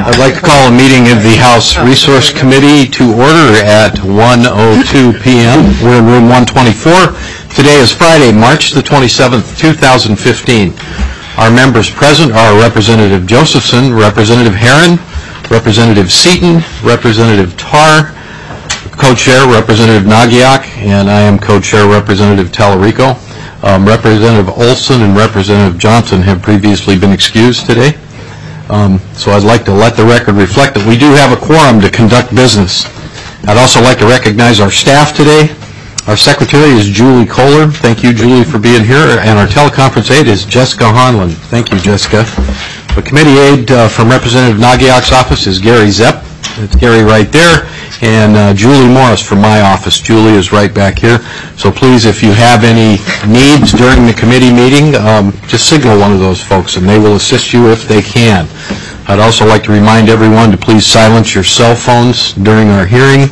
I'd like to call a meeting of the House Resource Committee to order at 1:02 p.m. We're in room 124. Today is Friday, March the 27th, 2015. Our members present are Representative Josephson, Representative Herron, Representative Seaton, Representative Tarr, Co-Chair Representative Nagiak, and I am Co-Chair Representative Tallarico. Representative Olson and Representative Johnson have previously been excused today. So I'd like to let the record reflect that we do have a quorum to conduct business. I'd also like to recognize our staff today. Our secretary is Julie Kohler. Thank you, Julie, for being here. And our teleconference aide is Jessica Honlin. Thank you, Jessica. The committee aide from Representative Nagiak's office is Gary Zepp. It's Gary right there. And Julie Morris from my office. Julie is right back here. So please, if you have any needs during the committee meeting, just signal one of those folks and they will assist you if they can. I'd also like to remind everyone to please silence your cell phones during our hearing.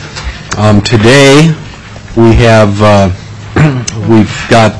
Today we have we've got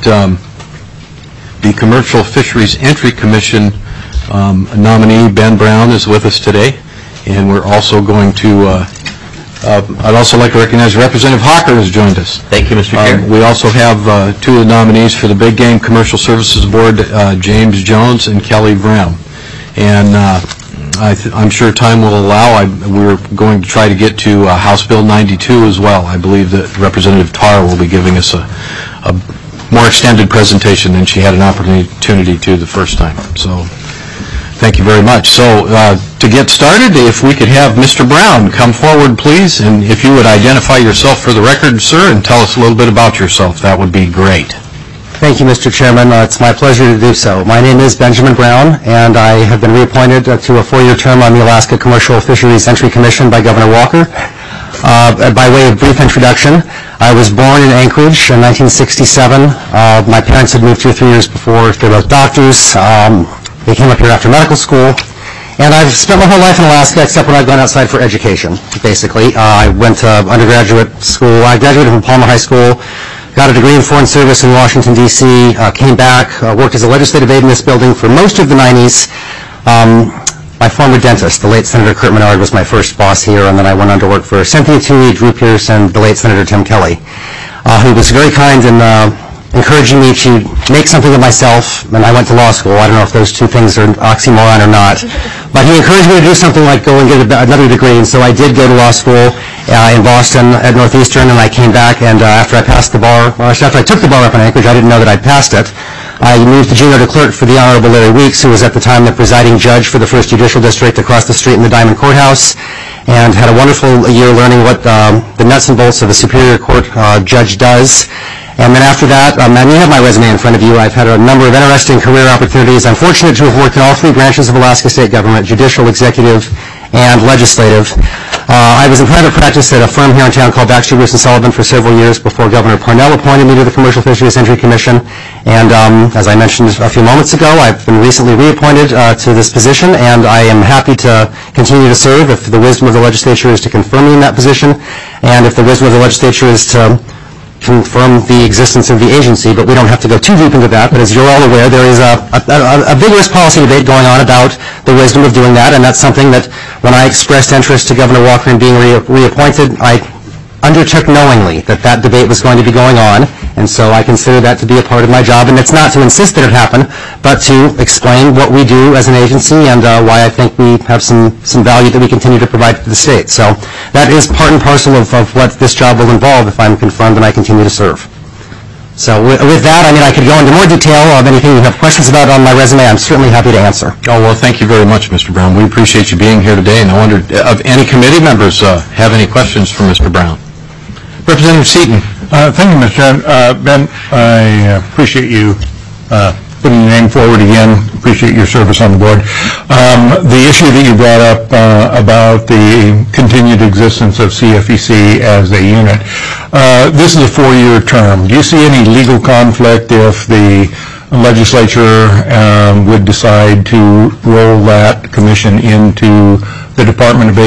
the Commercial Fisheries Entry Commission nominee Ben Brown is with us today, and we're also going to I'd also like to recognize Representative Hawker has joined us. Thank you, Mr. Chair. We also have two of the nominees for the Big Game Commercial Services Board, James Jones and Kelly Vrem. And I'm sure time will allow. We're going to try to get to House Bill 92 as well. I believe that Representative Tarr will be giving us a more extended presentation than she had an opportunity to the first time. So thank you very much. So to get started, if we could have Mr. Brown come forward, please, and if you would identify yourself for the record, sir, and tell us a little bit about yourself, that would be great. Thank you, Mr. Chairman. It's my pleasure to do so. My name is Benjamin Brown, and I have been reappointed to a 4-year term on the Alaska Commercial Fisheries Entry Commission by Governor Walker. By way of brief introduction, I was born in Anchorage in 1967. My parents had moved here 3 years before. They're both doctors. They came up here after medical school. And I've spent my whole life in Alaska except when I've gone outside for education, basically. I went to undergraduate school. I graduated from Palmer High School. Got a degree in foreign service in Washington, D.C., came back, worked as a legislative aide in this building for most of the 90s. My former dentist, the late Senator Kurt Menard, was my first boss here, and then I went on to work for Cynthia Toohey, Drew Pierce, and the late Senator Tim Kelly, who was very kind in encouraging me to make something of myself, and I went to law school. I don't know if those two things are oxymoron or not, but he encouraged me to do something like go and get another degree, and so I did go to law school in Boston at Northeastern, and I came back, and after I passed the bar, after I took the bar up in Anchorage, I didn't know that I'd passed it. I moved to junior to clerk for the Honorable Larry Weeks, who was at the time the presiding judge for the 1st Judicial District across the street in the Diamond Courthouse, and had a wonderful year learning what the nuts and bolts of a Superior Court judge does. And then after that, and you have my resume in front of you, I've had a number of interesting career opportunities. I'm fortunate to have worked in all 3 branches of Alaska state government, judicial, executive, and legislative. I was in private practice at a firm here in town called Baxter, Bruce & Sullivan for several years before Governor Parnell appointed me to the Commercial Fisheries Entry Commission. And as I mentioned a few moments ago, I've been recently reappointed to this position, and I am happy to continue to serve if the wisdom of the legislature is to confirm me in that position, and if the wisdom of the legislature is to confirm the existence of the agency, but we don't have to go too deep into that. But as you're all aware, there is a vigorous policy debate going on about the wisdom of doing that, and that's something that when I expressed interest to Governor Walker in being reappointed, I undertook knowingly that that debate was going to be going on, and so I consider that to be a part of my job, and it's not to insist that it happen, but to explain what we do as an agency and why I think we have some value that we continue to provide to the state. So that is part and parcel of what this job will involve if I'm confirmed and I continue to serve. So with that, I mean, I could go into more detail of anything you have questions about on my resume. I'm certainly happy to answer. Oh, well, thank you very much, Mr. Brown. We appreciate you being here today, and I wonder if any committee members have any questions for Mr. Brown. Representative Seaton. Thank you, Mr. Chairman. Ben, I appreciate you putting your name forward again. Appreciate your service on the board. The issue that you brought up about the continued existence of CFEC as a unit, this is a 4-year term. Do you see any legal conflict if the legislature would decide to roll that commission into the Department of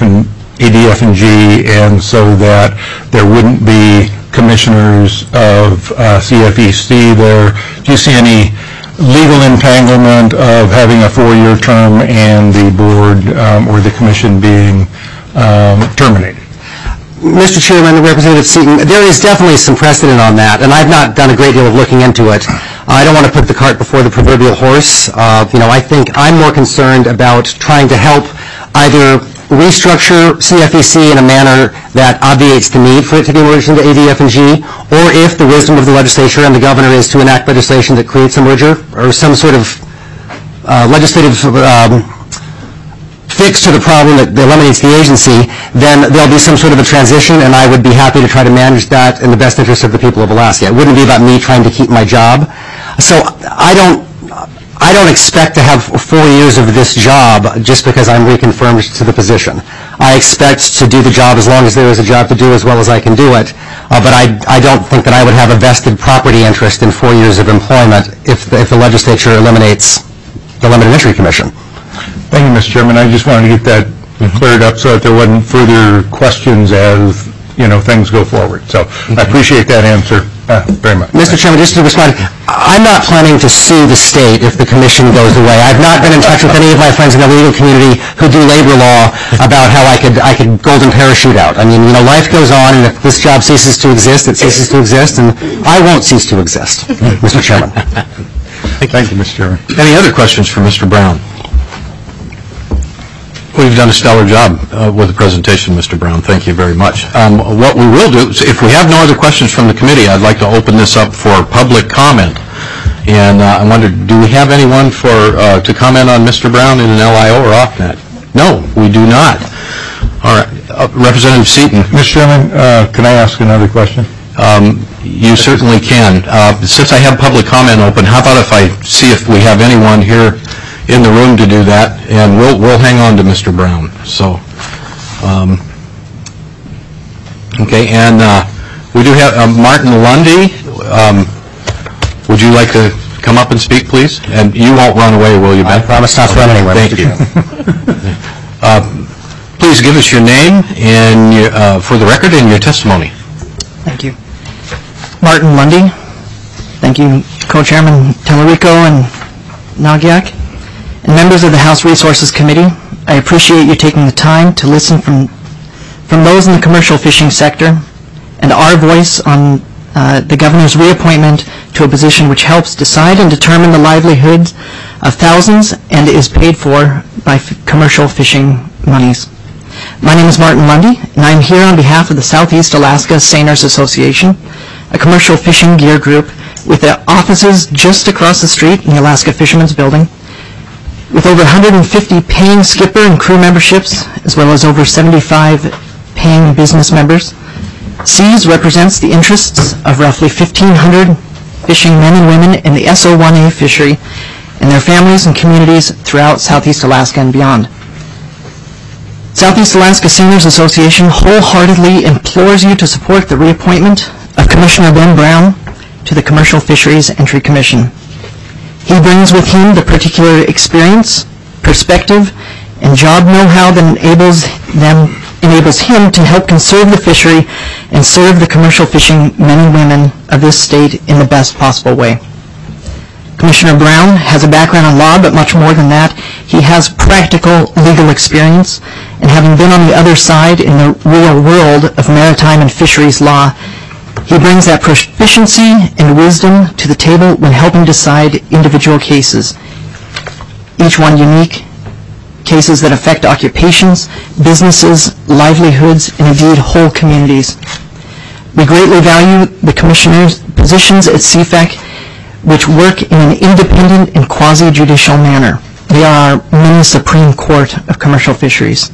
ADF&G, and so that there wouldn't be commissioners of CFEC there? Do you see any legal entanglement of having a 4-year term and the board or the commission being terminated. Mr. Chairman, Representative Seaton, there is definitely some precedent on that, and I've not done a great deal of looking into it. I don't want to put the cart before the proverbial horse. I think I'm more concerned about trying to help either restructure CFEC in a manner that obviates the need for it to be merged into ADF and G, or if the wisdom of the legislature and the governor is to enact legislation that creates a merger or some sort of legislative fix to the problem that eliminates the agency, then there'll be some sort of a transition, and I would be happy to try to manage that in the best interest of the people of Alaska. It wouldn't be about me trying to keep my job. So I don't expect to have 4 years of this job just because I'm reconfirmed to the position. I expect to do the job as long as there is a job to do as well as I can do it, but I don't think that I would have a vested property interest in 4 years of employment if the legislature eliminates the Limited Entry Commission. Thank you, Mr. Chairman. I just wanted to get that cleared up so that there wasn't further questions as things go forward. So I appreciate that answer very much. Mr. Chairman, just to respond, I'm not planning to sue the state if the commission goes away. I've not been in touch with any of my friends in the legal community who do labor law about how I could golden parachute out. I mean, life goes on, and if this job ceases to exist, it ceases to exist, and I won't cease to exist, Mr. Chairman. Thank you, Mr. Chairman. Any other questions for Mr. Brown? We've done a stellar job with the presentation, Mr. Brown. Thank you very much. What we will do, if we have no other questions from the committee, I'd like to open this up for public comment. And I wonder, do we have anyone to comment on Mr. Brown in an LIO or off-net? No, we do not. All right. Representative Seaton. Mr. Chairman, can I ask another question? You certainly can. Since I have public comment open, how about if I see if we have anyone here in the room to do that, and we'll hang on to Mr. Brown. So, okay, and we do have Martin Lundy. Would you like to come up and speak, please? And you won't run away, will you, Ben? I promise not to run anywhere. Thank you. Please give us your name and for the record and your testimony. Thank you. Martin Lundy. Thank you, Co-Chairman Tellerico and Nagyak. And members of the House Resources Committee, I appreciate you taking the time to listen from those in the commercial fishing sector and our voice on the governor's reappointment to a position which helps decide and determine the livelihoods of thousands and is paid for by commercial fishing monies. My name is Martin Lundy, and I'm here on behalf of the Southeast Alaska Seiners Association, a commercial fishing gear group with their offices just across the street in the Alaska Fishermen's Building, with over 150 paying skipper and crew memberships, as well as over 75 paying business members. SEAS represents the interests of roughly 1,500 fishing men and women in the SO1A fishery and their families and communities throughout Southeast Alaska and beyond. Southeast Alaska Seiners Association wholeheartedly implores you to support the reappointment of Commissioner Ben Brown to the Commercial Fisheries Entry Commission. He brings with him the particular experience, perspective, and job know-how that enables him to help conserve the fishery and serve the commercial fishing men and women of this state in the best possible way. Commissioner Brown has a background in law, but much more than that, he has practical legal experience, and having been on the other side in the real world of maritime and fisheries law, he brings that proficiency and wisdom to the table when helping decide individual cases, each one unique, cases that affect occupations, businesses, livelihoods, and indeed whole communities. We greatly value the Commissioner's positions at CFEC, which work in an independent and quasi-judicial manner. They are our mini Supreme Court of commercial fisheries.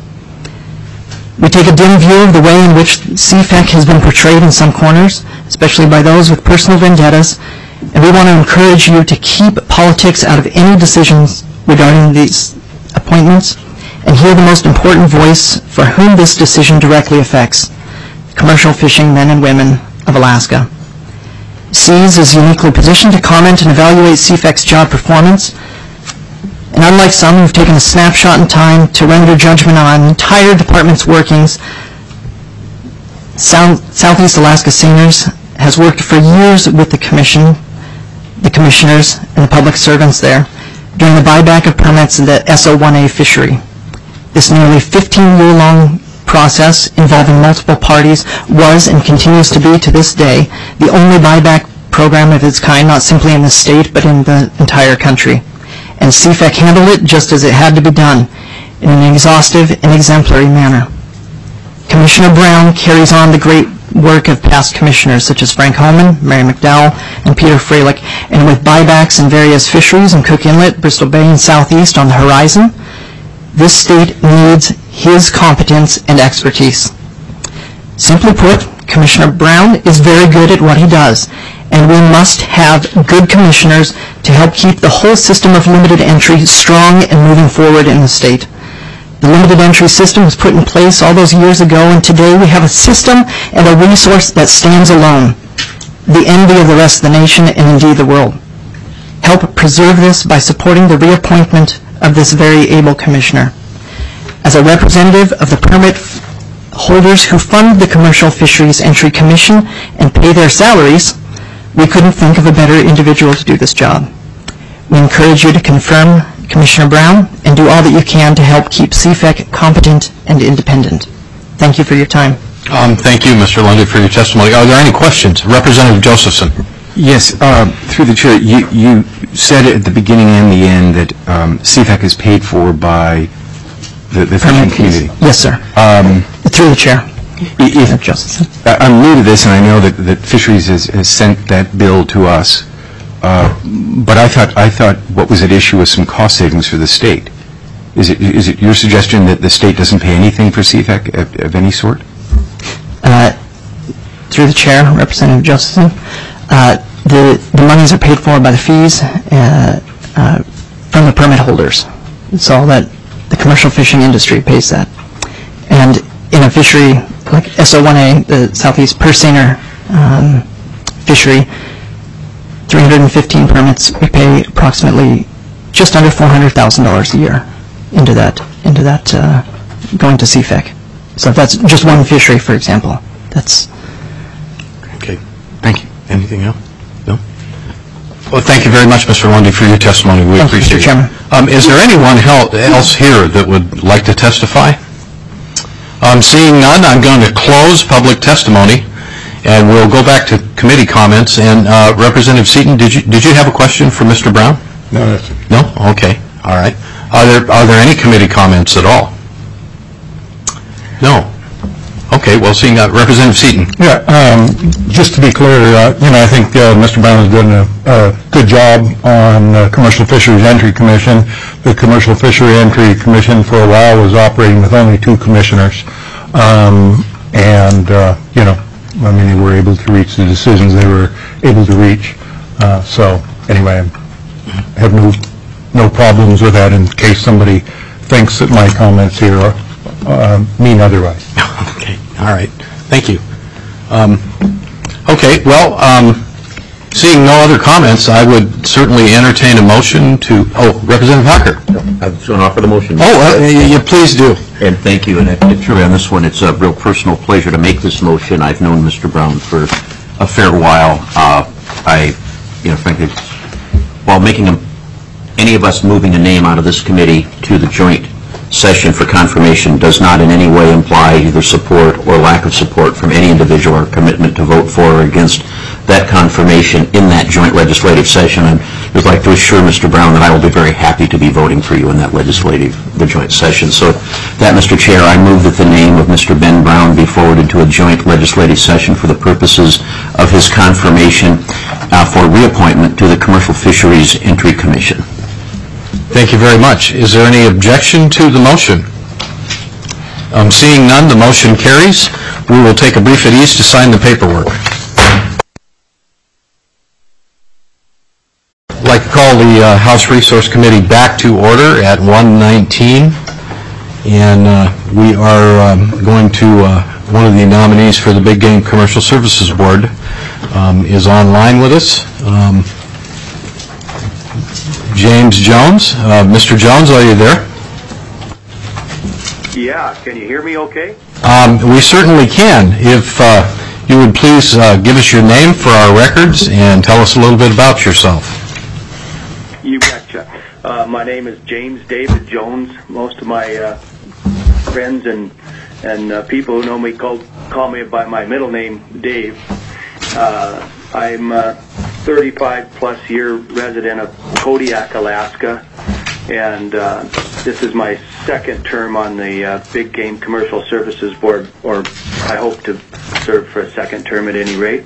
We take a dim view of the way in which CFEC has been portrayed in some corners, especially by those with personal vendettas, and we want to encourage you to keep politics out of any decisions regarding these appointments and hear the most important voice for whom this decision directly affects, commercial fishing men and women of Alaska. SEAS is uniquely positioned to comment and evaluate CFEC's job performance, and unlike some who've taken a snapshot in time to render judgment on an entire department's workings, Southeast Alaska Seiners has worked for years with the Commission the commissioners, and the public servants there during the buyback of permits of the SO1A fishery. This nearly 15-year-long process involving multiple parties was and continues to be to this day the only buyback program of its kind, not simply in the state but in the entire country. And CFEC handled it just as it had to be done, in an exhaustive and exemplary manner. Commissioner Brown carries on the great work of past commissioners such as Frank Holman, Mary McDowell, and Peter Freilich, and with buybacks in various fisheries in Cook Inlet, Bristol Bay, and Southeast on the horizon, this state needs his competence and expertise. Simply put, Commissioner Brown is very good at what he does, and we must have good commissioners to help keep the whole system of limited entry strong and moving forward in the state. The limited entry system was put in place all those years ago, and today we have a system and a resource that stands alone, the envy of the rest of the nation and indeed the world. Help preserve this by supporting the reappointment of this very able commissioner. As a representative of the permit holders who fund the Commercial Fisheries Entry Commission and pay their salaries, we couldn't think of a better individual to do this job. We encourage you to confirm Commissioner Brown and do all that you can to help keep CFEC competent and independent. Thank you for your time. Thank you, Mr. Lundy, for your testimony. Are there any questions? Representative Josephson. Yes, through the chair, you said at the beginning and the end that CFEC is paid for by the fishing community. Yes, sir. Through the chair. Josephson. I'm new to this, and I know that Fisheries has sent that bill to us. But I thought what was at issue was some cost savings for the state. Is it your suggestion that the state doesn't pay anything for CFEC of any sort? Through the chair, Representative Josephson, the monies are paid for by the fees from the permit holders. It's all that the commercial fishing industry pays that. And in a fishery like SO1A, the Southeast Purse Seiner fishery, 315 permits, we pay approximately just under $400,000 a year into that going to CFEC. So if that's just one fishery, for example, that's... Okay, thank you. Anything else? No? Well, thank you very much, Mr. Lundy, for your testimony. We appreciate it. Mr. Chairman. Is there anyone else here that would like to testify? Seeing none, I'm going to close public testimony. And we'll go back to committee comments. And Representative Seaton, did you have a question for Mr. Brown? No, that's it. No? Okay. All right. Are there any committee comments at all? No. Okay. Well, seeing Representative Seaton. Yeah. Just to be clear, I think Mr. Brown has done a good job on Commercial Fisheries Entry Commission. The Commercial Fishery Entry Commission for a while was operating with only 2 commissioners, they were able to reach the decisions they were able to reach. So anyway, I have no problems with that in case somebody thinks that my comments here mean otherwise. Okay. All right. Thank you. Okay. Well, seeing no other comments, I would certainly entertain a motion to... Oh, Representative Hocker. I was going to offer the motion. Oh, please do. And thank you. And truly on this one, it's a real personal pleasure to make this motion. I've known Mr. Brown for a fair while. Frankly, while any of us moving a name out of this committee to the joint session for confirmation does not in any way imply either support or lack of support from any individual or commitment to vote for or against that confirmation in that joint legislative session. And I'd like to assure Mr. Brown that I will be very happy to be voting for you in that the joint session. So that, Mr. Chair, I move that the name of Mr. Ben Brown be forwarded to a joint legislative session for the purposes of his confirmation for reappointment to the Commercial Fisheries Entry Commission. Thank you very much. Is there any objection to the motion? Seeing none, the motion carries. We will take a brief at ease to sign the paperwork. I'd like to call the House Resource Committee back to order at 1:19. And we are going to, one of the nominees for the Big Game Commercial Services Board is online with us. James Jones. Mr. Jones, are you there? Yeah, can you hear me okay? We certainly can. If you would please give us your name for our records and tell us a little bit about yourself. You betcha. My name is James David Jones. Most of my friends and people who know me call me by my middle name, Dave. I'm a 35-plus year resident of Kodiak, Alaska, and this is my second term on the Big Game Commercial Services Board, or I hope to serve for a second term at any rate.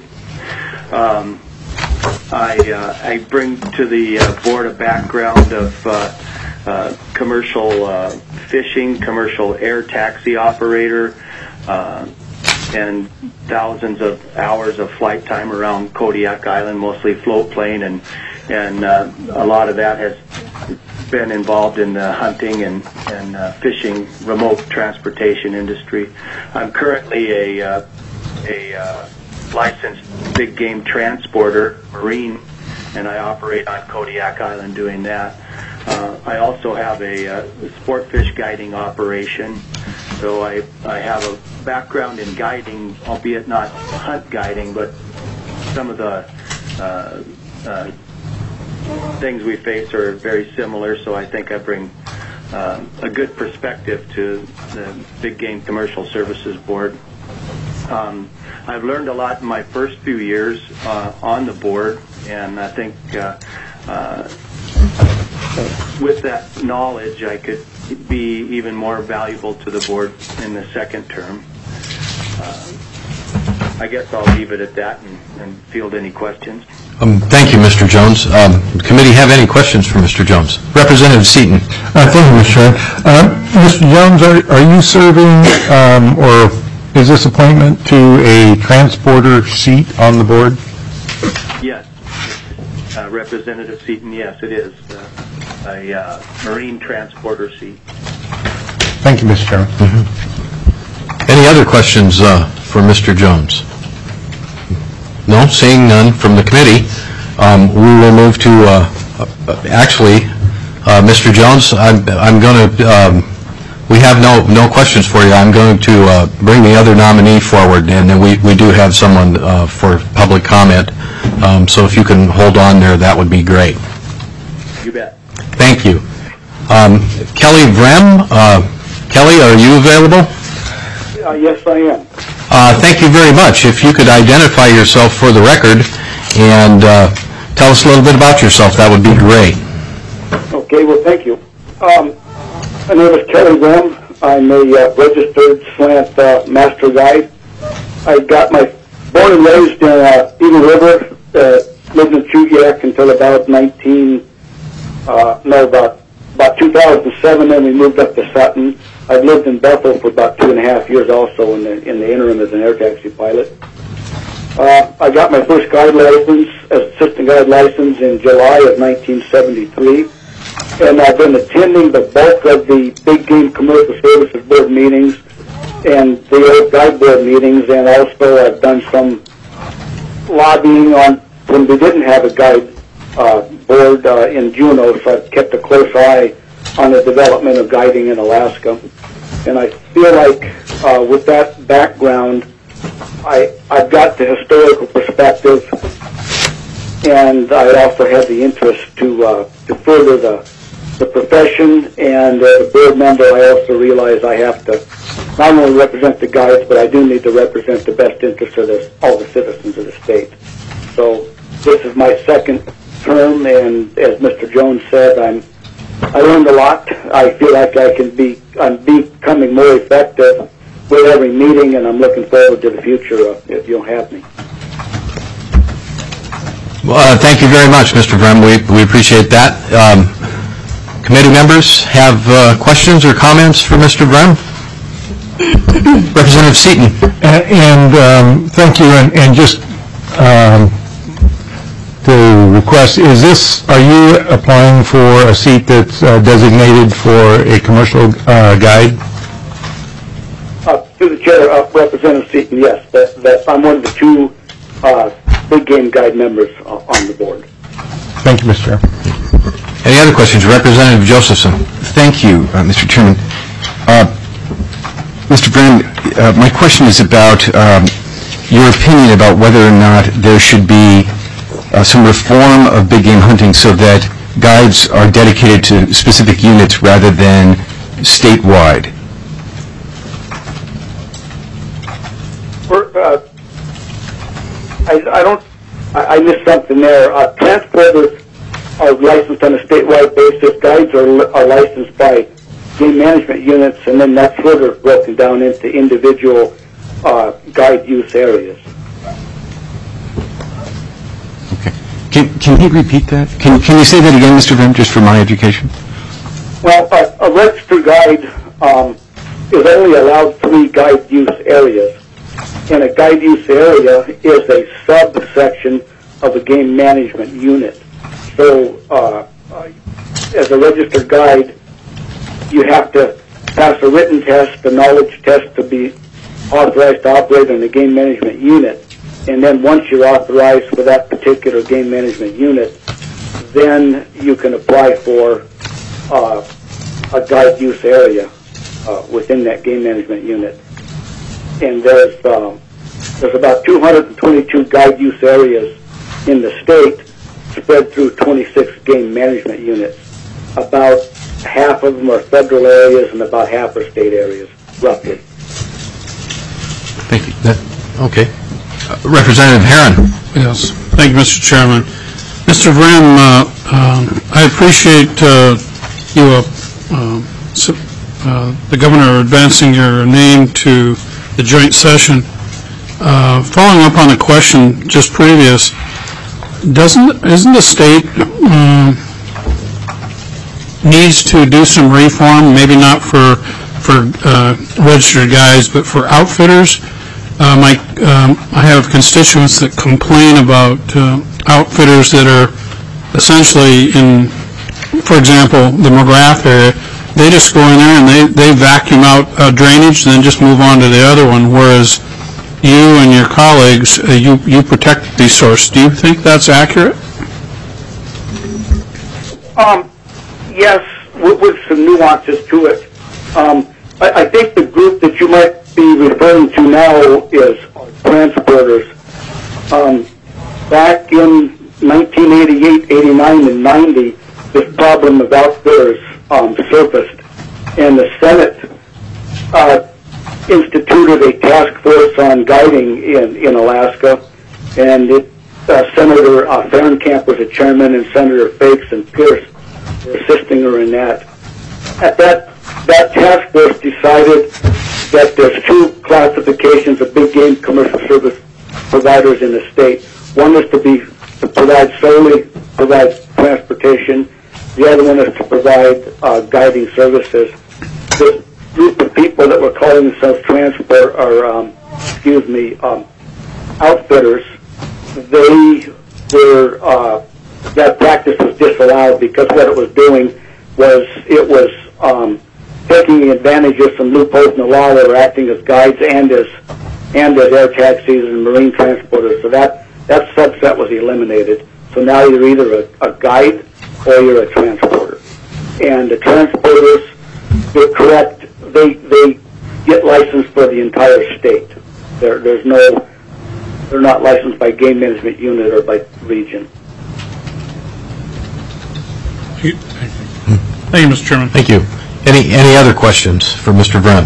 I bring to the board a background of commercial fishing, commercial air taxi operator, and thousands of hours of flight time around Kodiak Island, mostly float plane, and a lot of that has been involved in the hunting and fishing, remote transportation industry. I'm currently a licensed big game transporter, Marine, and I operate on Kodiak Island doing that. I also have a sport fish guiding operation, so I have a background in guiding, albeit not hunt guiding, but some of the things we face are very similar, so I think I bring a good perspective to the Big Game Commercial Services Board. I've learned a lot in my first few years on the board, and I think with that knowledge I could be even more valuable to the board in the second term. I guess I'll leave it at that and field any questions. Thank you, Mr. Jones. The committee have any questions for Mr. Jones? Representative Seaton. Thank you, Mr. Chair. Mr. Jones, are you serving, or is this appointment to a transporter seat on the board? Yes. Representative Seaton, yes, it is. A marine transporter seat. Thank you, Mr. Chairman. Any other questions for Mr. Jones? No, seeing none from the committee, we will move to, Mr. Jones, I'm going to, we have no questions for you. I'm going to bring the other nominee forward, and then we do have someone for public comment. So if you can hold on there, that would be great. You bet. Thank you. Kelly Vrem, Kelly, are you available? Yes, I am. Thank you very much. If you could identify yourself for the record and tell us a little bit about yourself, that would be great. Okay, well, thank you. My name is Kelly Vrem. I'm a registered slant master guide. I got my born and raised in Eagle River, lived in Chugiak until about 2007, then we moved up to Sutton. I've lived in Bethel for about 2.5 years also in the interim as an air taxi pilot. I got my first guide license, as assistant guide license, in July of 1973, and I've been attending the bulk of the Big Game Commercial Services Board meetings and the old guide board meetings, and also I've done some lobbying on when we didn't have a guide board in Juneau, so I've kept a close eye on the development of guiding in Alaska. And I feel like with that background, I've got the historical perspective, and I also have the interest to further the profession. And as a board member, I also realize I have to not only represent the guides, but I do need to represent the best interests of all the citizens of the state. So this is my second term, and as Mr. Jones said, I learned a lot. I feel like I'm becoming more effective with every meeting, and I'm looking forward to the future if you'll have me. Well, thank you very much, Mr. Vrem. We appreciate that. Committee members have questions or comments for Mr. Vrem? Representative Seaton. And thank you. And just to request, are you applying for a seat that's designated for a commercial guide? To the chair, Representative Seaton, yes. That I'm one of the two Big Game Guide members on the board. Thank you, Mr. Chair. Any other questions? Representative Josephson. Thank you, Mr. Chairman. Mr. Vrem, my question is about your opinion about whether or not there should be some reform of big game hunting so that guides are dedicated to specific units rather than statewide. I missed something there. Transporters are licensed on a statewide basis. Guides are licensed by game management units, and then that's further broken down into individual guide use areas. Okay. Can he repeat that? Can you say that again, Mr. Vrem, just for my education? Well, a registered guide is only allowed 3 guide use areas. And a guide use area is a subsection of a game management unit. So, as a registered guide, you have to pass a written test, a knowledge test to be authorized to operate in a game management unit. And then once you're authorized for that particular game management unit, then you can apply for a guide use area within that game management unit. And there's about 222 guide use areas in the state spread through 26 game management units. About half of them are federal areas and about half are state areas, roughly. Thank you. Okay. Representative Herron. Yes. Thank you, Mr. Chairman. Mr. Vrem, I appreciate the governor advancing your name to the joint session. Following up on a question just previous, isn't the state needs to do some reform, maybe not for registered guides, but for outfitters? I have constituents that complain about outfitters that are essentially in, for example, the McGrath area. They just go in there and they vacuum out drainage and then just move on to the other one, whereas you and your colleagues, you protect these sources. Do you think that's accurate? Yes, with some nuances to it. I think the group that you might be referring to now is transporters. Back in 1988, 89, and 90, this problem of outfitters surfaced, and the Senate instituted a task force on guiding in Alaska, and Senator Fahrenkamp was a chairman, and Senator Fakes and Pierce were assisting her in that. At that task force decided that there's 2 classifications of big game commercial service providers in the state. One is to provide transportation. The other one is to provide guiding services. This group of people that were calling themselves transport or outfitters, they were that practice was disallowed because what it was doing was it was taking advantage of some loopholes in the law that were acting as guides and as air taxis and marine transporters. So that subset was eliminated. So now you're either a guide or you're a transporter. And the transporters, they're correct, they get licensed for the entire state. They're not licensed by game management unit or by region. Thank you, Mr. Chairman. Thank you. Any other questions for Mr. Vrem?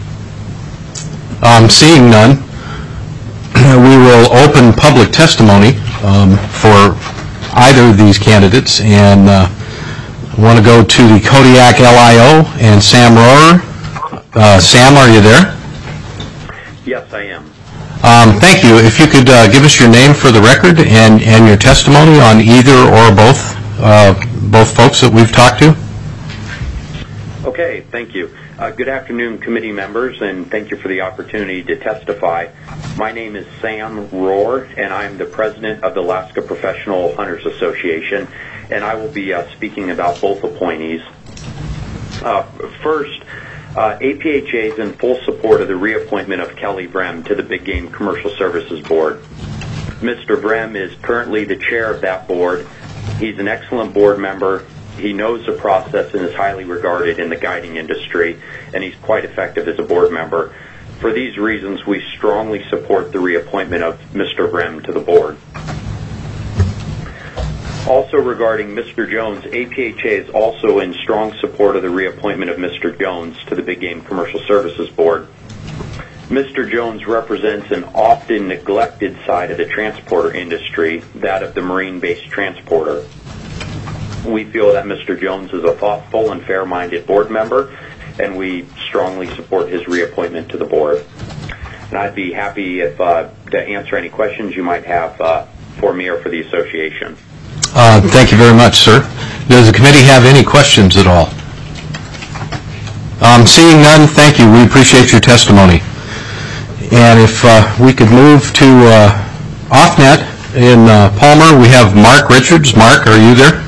Seeing none, we will open public testimony for either of these candidates, and I want to go to the Kodiak LIO and Sam Rohrer. Sam, are you there? Yes, I am. Thank you. If you could give us your name for the record and your testimony on either or both folks that we've talked to. Okay, thank you. Good afternoon, committee members, and thank you for the opportunity to testify. My name is Sam Rohrer, and I'm the president of the Alaska Professional Hunters Association, and I will be speaking about both appointees. First, APHA is in full support of the reappointment of Kelly Vrem to the Big Game Commercial Services Board. Mr. Vrem is currently the chair of that board. He's an excellent board member. He knows the process and is highly regarded in the guiding industry, and he's quite effective as a board member. For these reasons, we strongly support the reappointment of Mr. Vrem to the board. Also regarding Mr. Jones, APHA is also in strong support of the reappointment of Mr. Jones to the Big Game Commercial Services Board. Mr. Jones represents an often neglected side of the transporter industry, that of the marine-based transporter. We feel that Mr. Jones is a thoughtful and fair-minded board member, and we strongly support his reappointment to the board. And I'd be happy to answer any questions you might have for me or for the association. Thank you very much, sir. Does the committee have any questions at all? Seeing none, thank you. We appreciate your testimony. And if we could move to OffNet in Palmer, we have Mark Richards. Mark, are you there?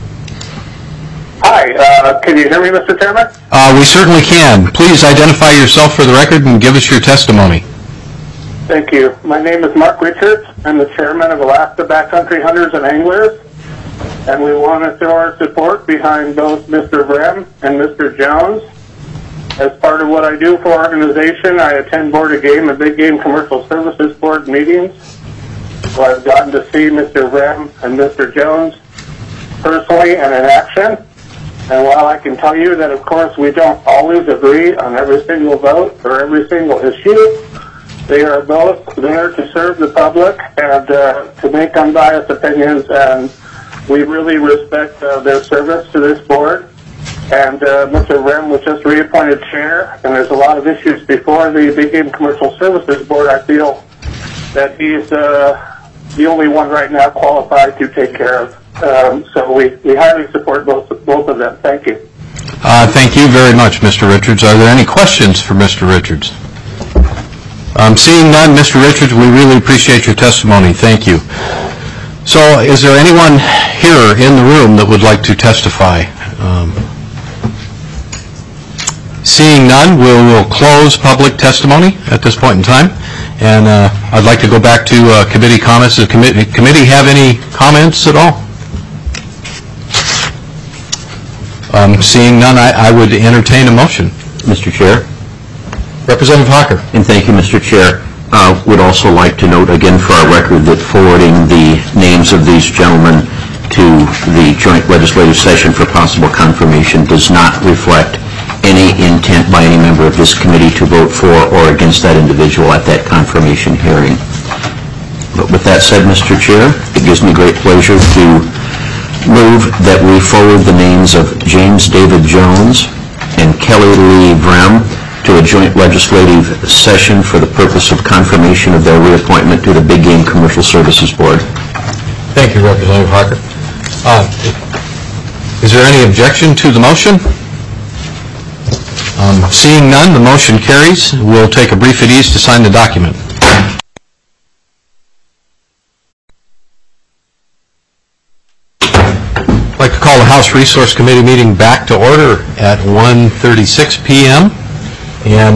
Hi, can you hear me, Mr. Chairman? We certainly can. Please identify yourself for the record and give us your testimony. Thank you. My name is Mark Richards. I'm the chairman of Alaska Backcountry Hunters and Anglers, and we want to throw our support behind both Mr. Vrem and Mr. Jones. As part of what I do for our organization, I attend Board of Game and Big Game Commercial Services Board meetings. So I've gotten to see Mr. Vrem and Mr. Jones personally and in action. And while I can tell you that, of course, we don't always agree on every single vote or every single issue, they are both there to serve the public and to make unbiased opinions, and we really respect their service to this board. And Mr. Vrem was just reappointed chair, and there's a lot of issues before the Big Game Commercial Services Board. I feel that he's the only one right now qualified to take care of. So we highly support both of them. Thank you. Thank you very much, Mr. Richards. Are there any questions for Mr. Richards? Seeing none, Mr. Richards, we really appreciate your testimony. Thank you. So is there anyone here in the room that would like to testify? Seeing none, we'll close public testimony at this point in time. And I'd like to go back to committee comments. Does the committee have any comments at all? Seeing none, I would entertain a motion. Mr. Chair. Representative Hawker. And thank you, Mr. Chair. Would also like to note again for our record that forwarding the names of these gentlemen to the joint legislative session for possible confirmation does not reflect any intent by any member of this committee to vote for or against that individual at that confirmation hearing. But with that said, Mr. Chair, it gives me great pleasure to move that we forward the names of James David Jones and Kelly Lee Vrem to a joint legislative session for the purpose of confirmation of their reappointment to the Big Game Commercial Services Board. Thank you, Representative Hawker. Is there any objection to the motion? Seeing none, the motion carries. We'll take a brief at ease to sign the document. I'd like to call the House Resource Committee meeting back to order at 1:36 p.m. And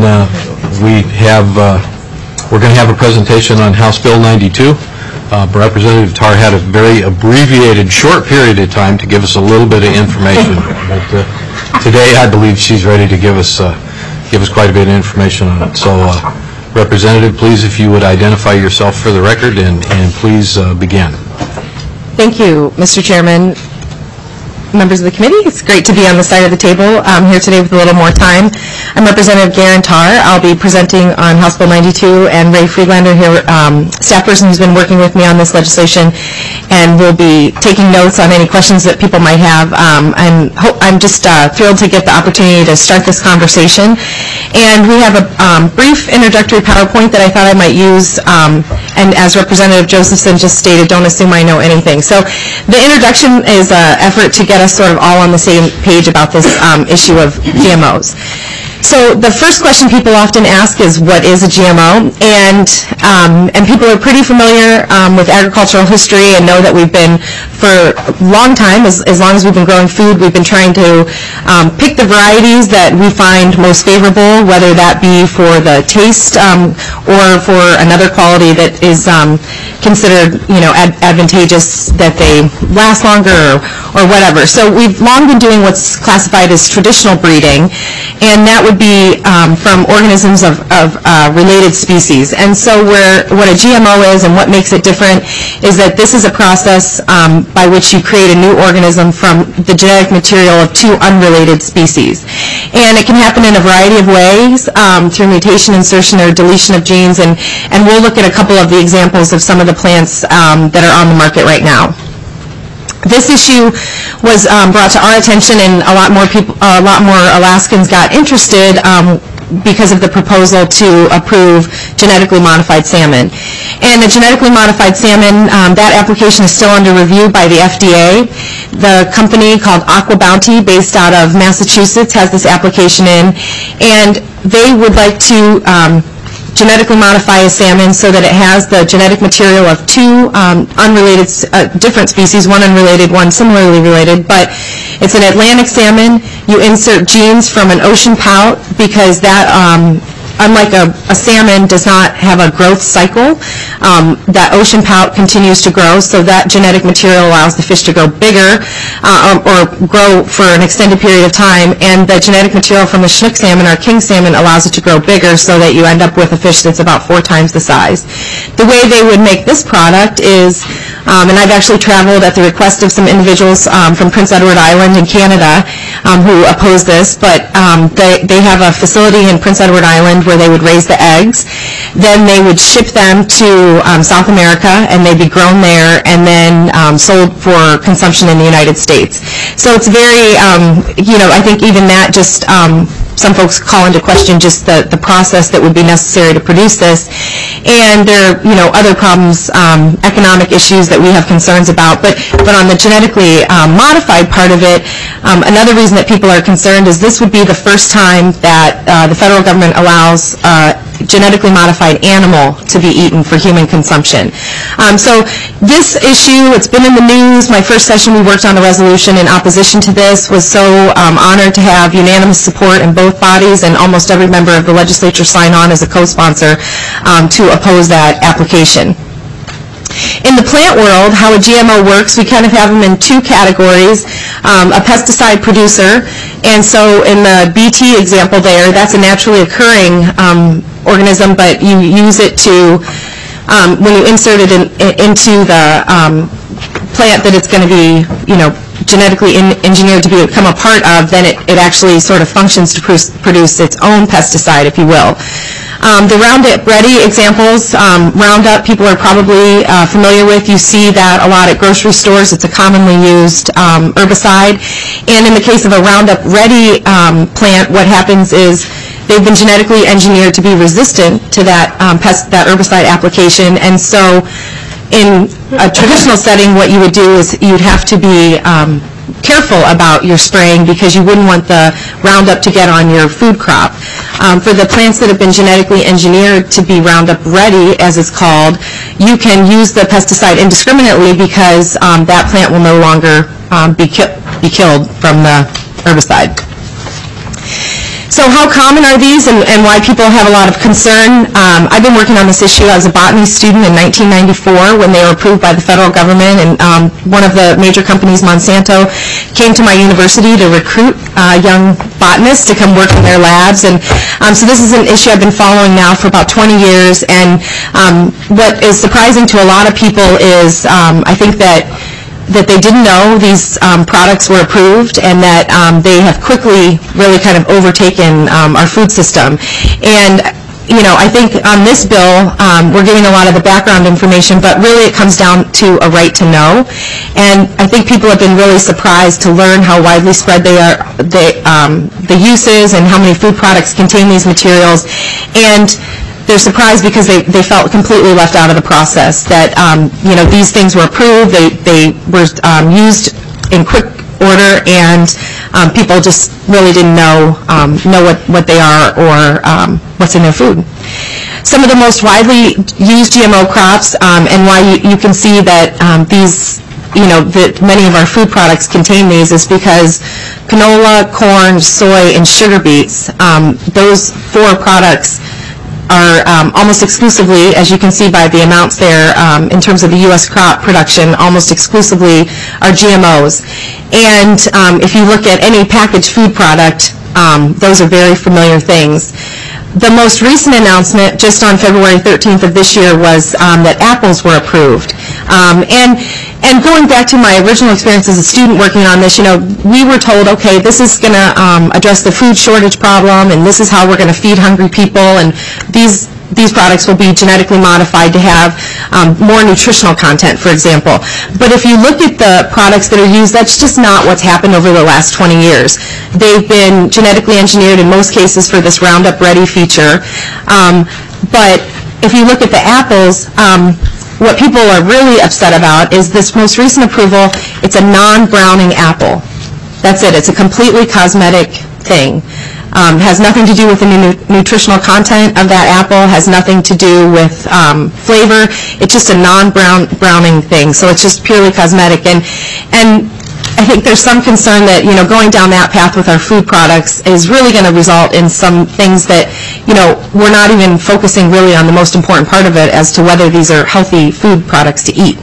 we're going to have a presentation on House Bill 92. Representative Tarr had a very abbreviated, short period of time to give us a little bit of information. But today, I believe she's ready to give us quite a bit of information on it. So, Representative, please, if you would identify yourself for the record and please begin. Thank you, Mr. Chairman. Members of the committee, it's great to be on the side of the table here today with a little more time. I'm Representative Garen Tarr. I'll be presenting on House Bill 92, and Ray Friedlander here, staff person who's been working with me on this legislation, and we'll be taking notes on any questions that people might have. I'm just thrilled to get the opportunity to start this conversation. And we have a brief introductory PowerPoint that I thought I might use, and as Representative Josephson just stated, don't assume I know anything. So the introduction is an effort to get us sort of all on the same page about this issue of GMOs. So the first question people often ask is, what is a GMO? And people are pretty familiar with agricultural history and know that we've been, for a long time, as long as we've been growing food, we've been trying to pick the varieties that we find most favorable, whether that be for the taste or for another quality that is considered, advantageous, that they last longer or whatever. So we've long been doing what's classified as traditional breeding, and that would be from organisms of related species. And so what a GMO is and what makes it different is that this is a process by which you create a new organism from the genetic material of two unrelated species. And it can happen in a variety of ways, through mutation, insertion, or deletion of genes, and we'll look at a couple of the examples of some of the plants that are on the market right now. This issue was brought to our attention, and a lot more Alaskans got interested because of the proposal to approve genetically modified salmon. And the genetically modified salmon, that application is still under review by the FDA. The company called Aqua Bounty, based out of Massachusetts, has this application in, and they would like to genetically modify a salmon so that it has the genetic material of two unrelated, different species, one unrelated, one similarly related, but it's an Atlantic salmon. You insert genes from an ocean pout because that, unlike a salmon, does not have a growth cycle. That ocean pout continues to grow, so that genetic material allows the fish to grow bigger or grow for an extended period of time, and the genetic material from the Chinook salmon or king salmon allows it to grow bigger so that you end up with a fish that's about 4 times the size. The way they would make this product is, and I've actually traveled at the request of some individuals from Prince Edward Island in Canada who oppose this, but they have a facility in Prince Edward Island where they would raise the eggs. Then they would ship them to South America, and they'd be grown there and then sold for consumption in the United States. So it's very, I think even that just, some folks call into question just the process that would be necessary to produce this. And there are, other problems, economic issues that we have concerns about. But on the genetically modified part of it, another reason that people are concerned is this would be the first time that the federal government allows genetically modified animal to be eaten for human consumption. So this issue, it's been in the news. My first session we worked on a resolution in opposition to this, was so honored to have unanimous support in both bodies, and almost every member of the legislature sign on as a co-sponsor to oppose that application. In the plant world, how a GMO works, we kind of have them in two categories. A pesticide producer, and so in the BT example there, that's a naturally occurring organism, but you use it to, when you insert it into the plant that it's going to be, genetically engineered to become a part of, then it actually sort of functions to produce its own pesticide, if you will. The Roundup Ready examples, Roundup people are probably familiar with. You see that a lot at grocery stores. It's a commonly used herbicide. And in the case of a Roundup Ready plant, what happens is they've been genetically engineered to be resistant to that herbicide application. And so in a traditional setting, what you would do is you'd have to be careful about your spraying because you wouldn't want the Roundup to get on your food crop. For the plants that have been genetically engineered to be Roundup Ready, as it's called, you can use the pesticide indiscriminately because that plant will no longer be killed from the herbicide. So how common are these and why people have a lot of concern? I've been working on this issue as a botany student in 1994 when they were approved by the federal government, and one of the major companies, Monsanto, came to my university to recruit young botanists to come work in their labs. And so this is an issue I've been following now for about 20 years, and what is surprising to a lot of people is I think that they didn't know these products were approved, and that they have quickly really kind of overtaken our food system. And I think on this bill, we're getting a lot of the background information, but really it comes down to a right to know. And I think people have been really surprised to learn how widely spread they are, the uses, and how many food products contain these materials. And they're surprised because they felt completely left out of the process, that these things were approved, they were used in quick order, and people just really didn't know what they are or what's in their food. Some of the most widely used GMO crops, and why you can see that these, that many of our food products contain these, is because canola, corn, soy, and sugar beets, those 4 products are almost exclusively, as you can see by the amounts there, in terms of the U.S. crop production, almost exclusively are GMOs. And if you look at any packaged food product, those are very familiar things. The most recent announcement, just on February 13th of this year, was that apples were approved. And going back to my original experience as a student working on this, we were told, okay, this is going to address the food shortage problem, and this is how we're going to feed hungry people, and these products will be genetically modified to have more nutritional content, for example. But if you look at the products that are used, that's just not what's happened over the last 20 years. They've been genetically engineered in most cases for this Roundup Ready feature. But if you look at the apples, what people are really upset about is this most recent approval. It's a non-browning apple. That's it. It's a completely cosmetic thing. Has nothing to do with the nutritional content of that apple, has nothing to do with flavor. It's just a non-browning thing, so it's just purely cosmetic. And I think there's some concern that, going down that path with our food products is really going to result in some things that, we're not even focusing really on the most important part of it as to whether these are healthy food products to eat.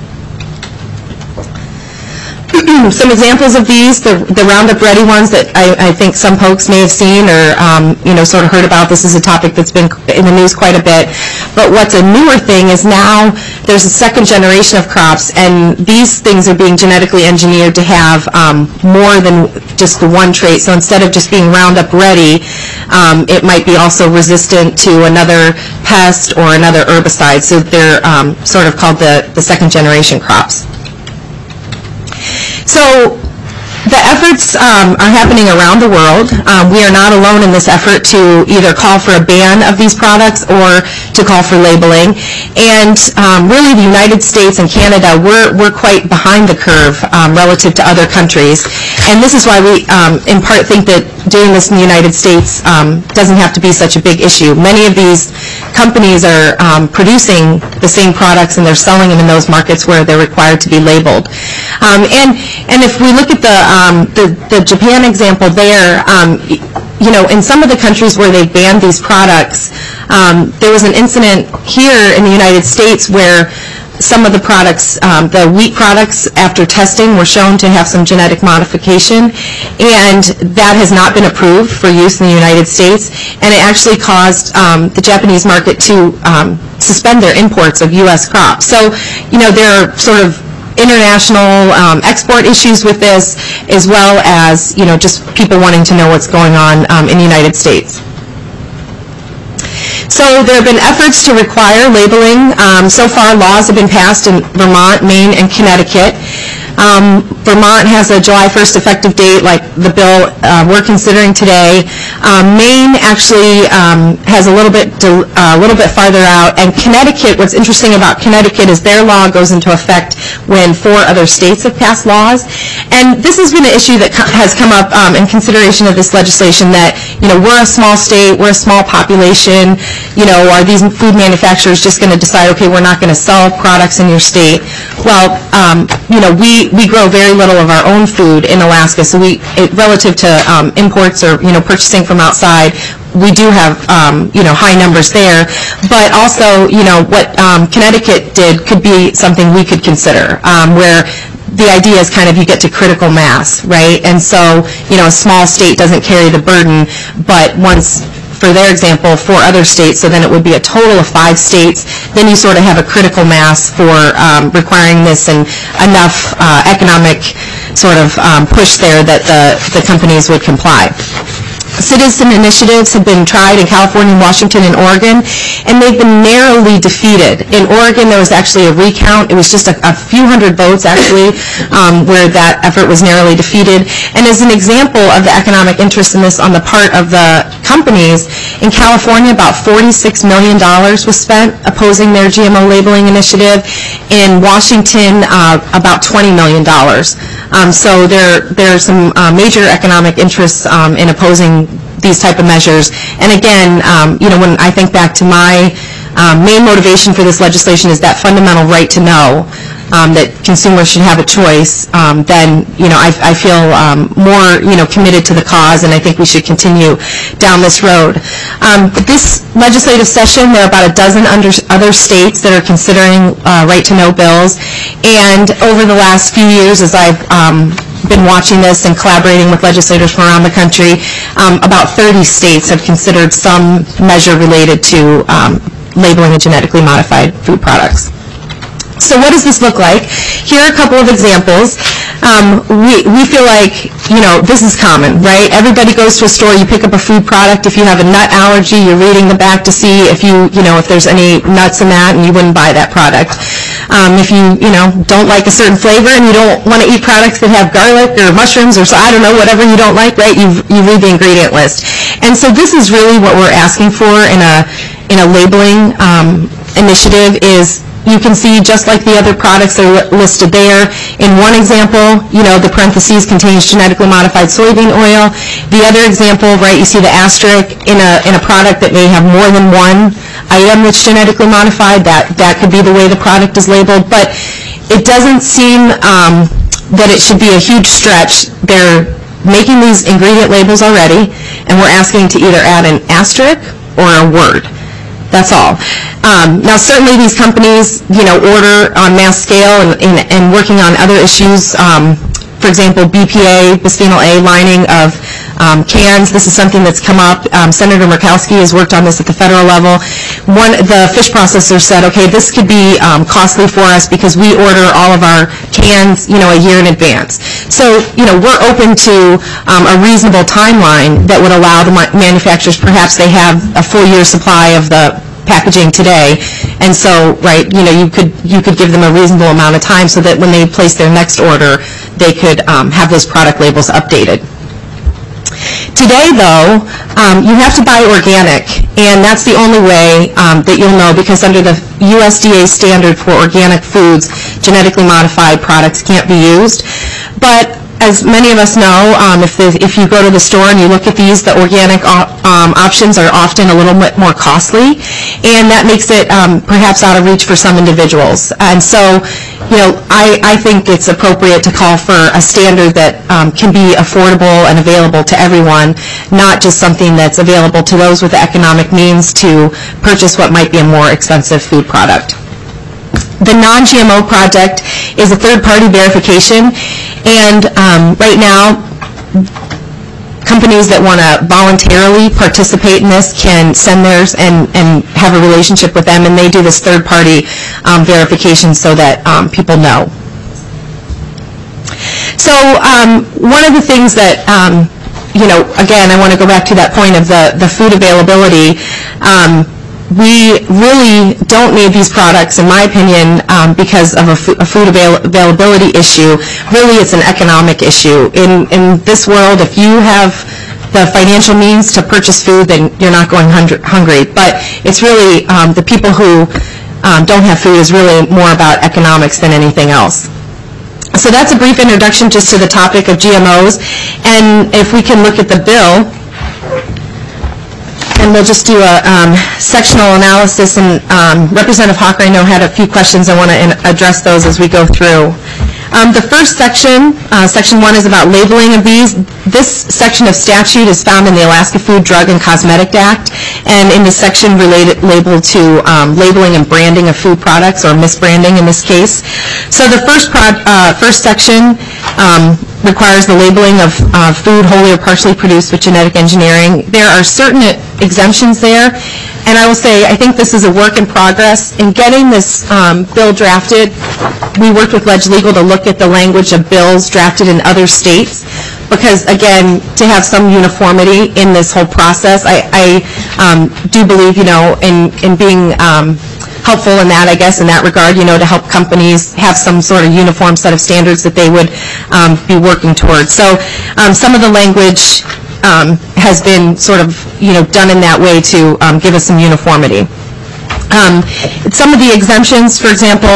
Some examples of these, the Roundup Ready ones that I think some folks may have seen or sort of heard about. This is a topic that's been in the news quite a bit. But what's a newer thing is now there's a second generation of crops, and these things are being genetically engineered to have more than just the one trait. So instead of just being Roundup Ready, it might be also resistant to another pest or another herbicide. So they're sort of called the second generation crops. So the efforts are happening around the world. We are not alone in this effort to either call for a ban of these products or to call for labeling. And really the United States and Canada, we're quite behind the curve relative to other countries. And this is why we in part think that doing this in the United States doesn't have to be such a big issue. Many of these companies are producing the same products and they're selling them in those markets where they're required to be labeled. And if we look at the Japan example there, in some of the countries where they banned these products, there was an incident here in the United States where some of the products, the wheat products, after testing were shown to have some genetic modification, and that has not been approved for use in the United States, and it actually caused the Japanese market to suspend their imports of U.S. crops. So, there are sort of international export issues with this, as well as, just people wanting to know what's going on in the United States. So there have been efforts to require labeling. So far, laws have been passed in Vermont, Maine, and Connecticut. Vermont has a July 1st effective date, like the bill we're considering today. Maine actually has a little bit farther out, and Connecticut. What's interesting about Connecticut is their law goes into effect when 4 other states have passed laws. And this has been an issue that has come up in consideration of this legislation. That we're a small state, we're a small population. Are these food manufacturers just going to decide, okay, we're not going to sell products in your state? Well, we grow very little of our own food in Alaska, so relative to imports or purchasing from outside, we do have high numbers there. But also, what Connecticut did could be something we could consider, where the idea is kind of you get to critical mass, right? And so, a small state doesn't carry the burden, but once, for their example, 4 other states, so then it would be a total of 5 states, then you sort of have a critical mass for requiring this and enough economic sort of push there that the companies would comply. Citizen initiatives have been tried in California, Washington, and Oregon, and they've been narrowly defeated. In Oregon, there was actually a recount. It was just a few hundred votes, actually, where that effort was narrowly defeated. And as an example of the economic interest in this on the part of the companies, in California, about $46 million was spent opposing their GMO labeling initiative. In Washington, about $20 million. So there are some major economic interests in opposing these type of measures. And again, when I think back to my main motivation for this legislation is that fundamental right to know that consumers should have a choice, then I feel more committed to the cause, and I think we should continue down this road. This legislative session, there are about a dozen other states that are considering right to know bills, and over the last few years, as I've been watching this and collaborating with legislators from around the country, about 30 states have considered some measure related to labeling of genetically modified food products. So what does this look like? Here are a couple of examples. We feel like, this is common, right? Everybody goes to a store, you pick up a food product. If you have a nut allergy, you're reading the back to see if if there's any nuts in that, and you wouldn't buy that product. If you don't like a certain flavor and you don't want to eat products that have garlic or mushrooms or whatever you don't like, right? You read the ingredient list. And so this is really what we're asking for in a labeling initiative is, you can see just like the other products that are listed there. In one example, the parentheses contains genetically modified soybean oil. The other example, right, you see the asterisk in a product that may have more than one item that's genetically modified. That could be the way the product is labeled. But it doesn't seem that it should be a huge stretch. They're making these ingredient labels already, and we're asking to either add an asterisk or a word. That's all. Now, certainly these companies, order on mass scale and working on other issues. For example, BPA, bisphenol A lining of cans. This is something that's come up. Senator Murkowski has worked on this at the federal level. The fish processor said, okay, this could be costly for us because we order all of our cans, a year in advance. So, we're open to a reasonable timeline that would allow the manufacturers, perhaps they have a full year supply of the packaging today, and so, right, you could give them a reasonable amount of time so that when they place their next order, they could have those product labels updated. Today, though, you have to buy organic, and that's the only way that you'll know, because under the USDA standard for organic foods, genetically modified products can't be used. But as many of us know, if you go to the store and you look at these, the organic options are often a little bit more costly, and that makes it perhaps out of reach for some individuals. And so, I think it's appropriate to call for a standard that can be affordable and available to everyone, not just something that's available to those with the economic means to purchase what might be a more expensive food product. The non-GMO project is a third-party verification, and right now, companies that want to voluntarily participate in this can send theirs and have a relationship with them, and they do this third-party verification so that people know. So one of the things that, again, I want to go back to that point of the food availability. We really don't need these products, in my opinion, because of a food availability issue. Really, it's an economic issue. In this world, if you have the financial means to purchase food, then you're not going hungry. But it's really the people who don't have food is really more about economics than anything else. So that's a brief introduction just to the topic of GMOs. And if we can look at the bill, and we'll just do a sectional analysis, and Representative Hawker, I know, had a few questions. I want to address those as we go through. The first section, Section 1, is about labeling of these. This section of statute is found in the Alaska Food, Drug, and Cosmetic Act, and in the section labeled to labeling and branding of food products, or misbranding in this case. So the first section requires the labeling of food wholly or partially produced with genetic engineering. There are certain exemptions there, and I will say I think this is a work in progress. In getting this bill drafted, we worked with Ledge Legal to look at the language of bills drafted in other states, because, again, to have some uniformity in this whole process, I do believe, in being helpful in that, I guess, in that regard, to help companies have some sort of uniform set of standards that they would be working towards. So some of the language has been sort of, done in that way to give us some uniformity. Some of the exemptions, for example,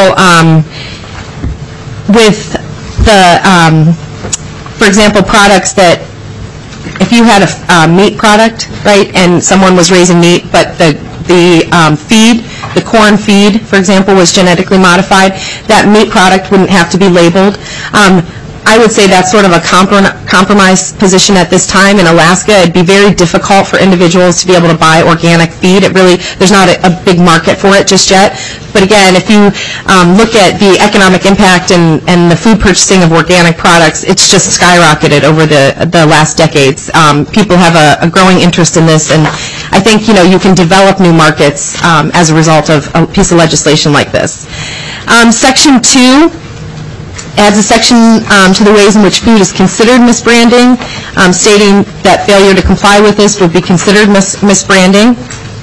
with the, for example, products that, if you had a meat product, right, and someone was raising meat, but the feed, the corn feed, for example, was genetically modified, that meat product wouldn't have to be labeled. I would say that's sort of a compromise position at this time. In Alaska, it'd be very difficult for individuals to be able to buy organic feed. There's not a big market for it just yet. But again, if you look at the economic impact and the food purchasing of organic products, it's just skyrocketed over the last decades. People have a growing interest in this, and I think you can develop new markets as a result of a piece of legislation like this. Section 2 adds a section to the ways in which food is considered misbranding, stating that failure to comply with this would be considered misbranding.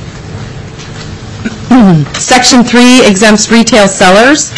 Section 3 exempts retail sellers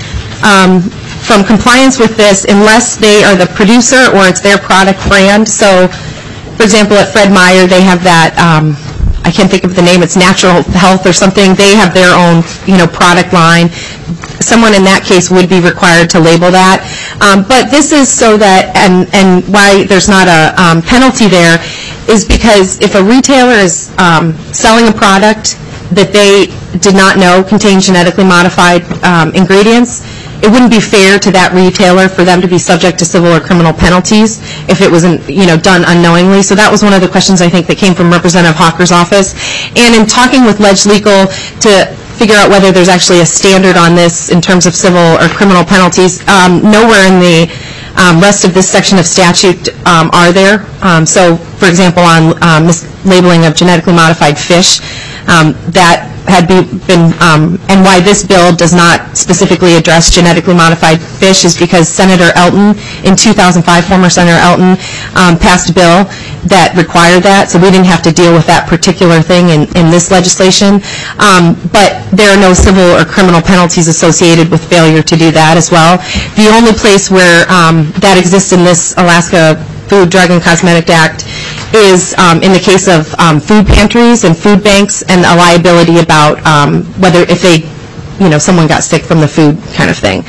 from compliance with this unless they are the producer or it's their product brand. So, for example, at Fred Meyer, they have that, I can't think of the name, it's Natural Health or something. They have their own, product line. Someone in that case would be required to label that. But this is so that, and why there's not a penalty there, is because if a retailer is selling a product that they did not know contained genetically modified ingredients, it wouldn't be fair to that retailer for them to be subject to civil or criminal penalties if it wasn't, done unknowingly. So that was one of the questions I think that came from Representative Hawker's office. And in talking with Ledge Legal to figure out whether there's actually a standard on this in terms of civil or criminal penalties, nowhere in the rest of this section of statute are there. So, for example, on mislabeling of genetically modified fish, that had been, and why this bill does not specifically address genetically modified fish is because Senator Elton, in 2005, former Senator Elton, passed a bill that required that, so we didn't have to deal with that particular thing in this legislation. But there are no civil or criminal penalties associated with failure to do that as well. The only place where that exists in this Alaska Food, Drug, and Cosmetic Act is in the case of food pantries and food banks, and a liability about whether if they, someone got sick from the food kind of thing.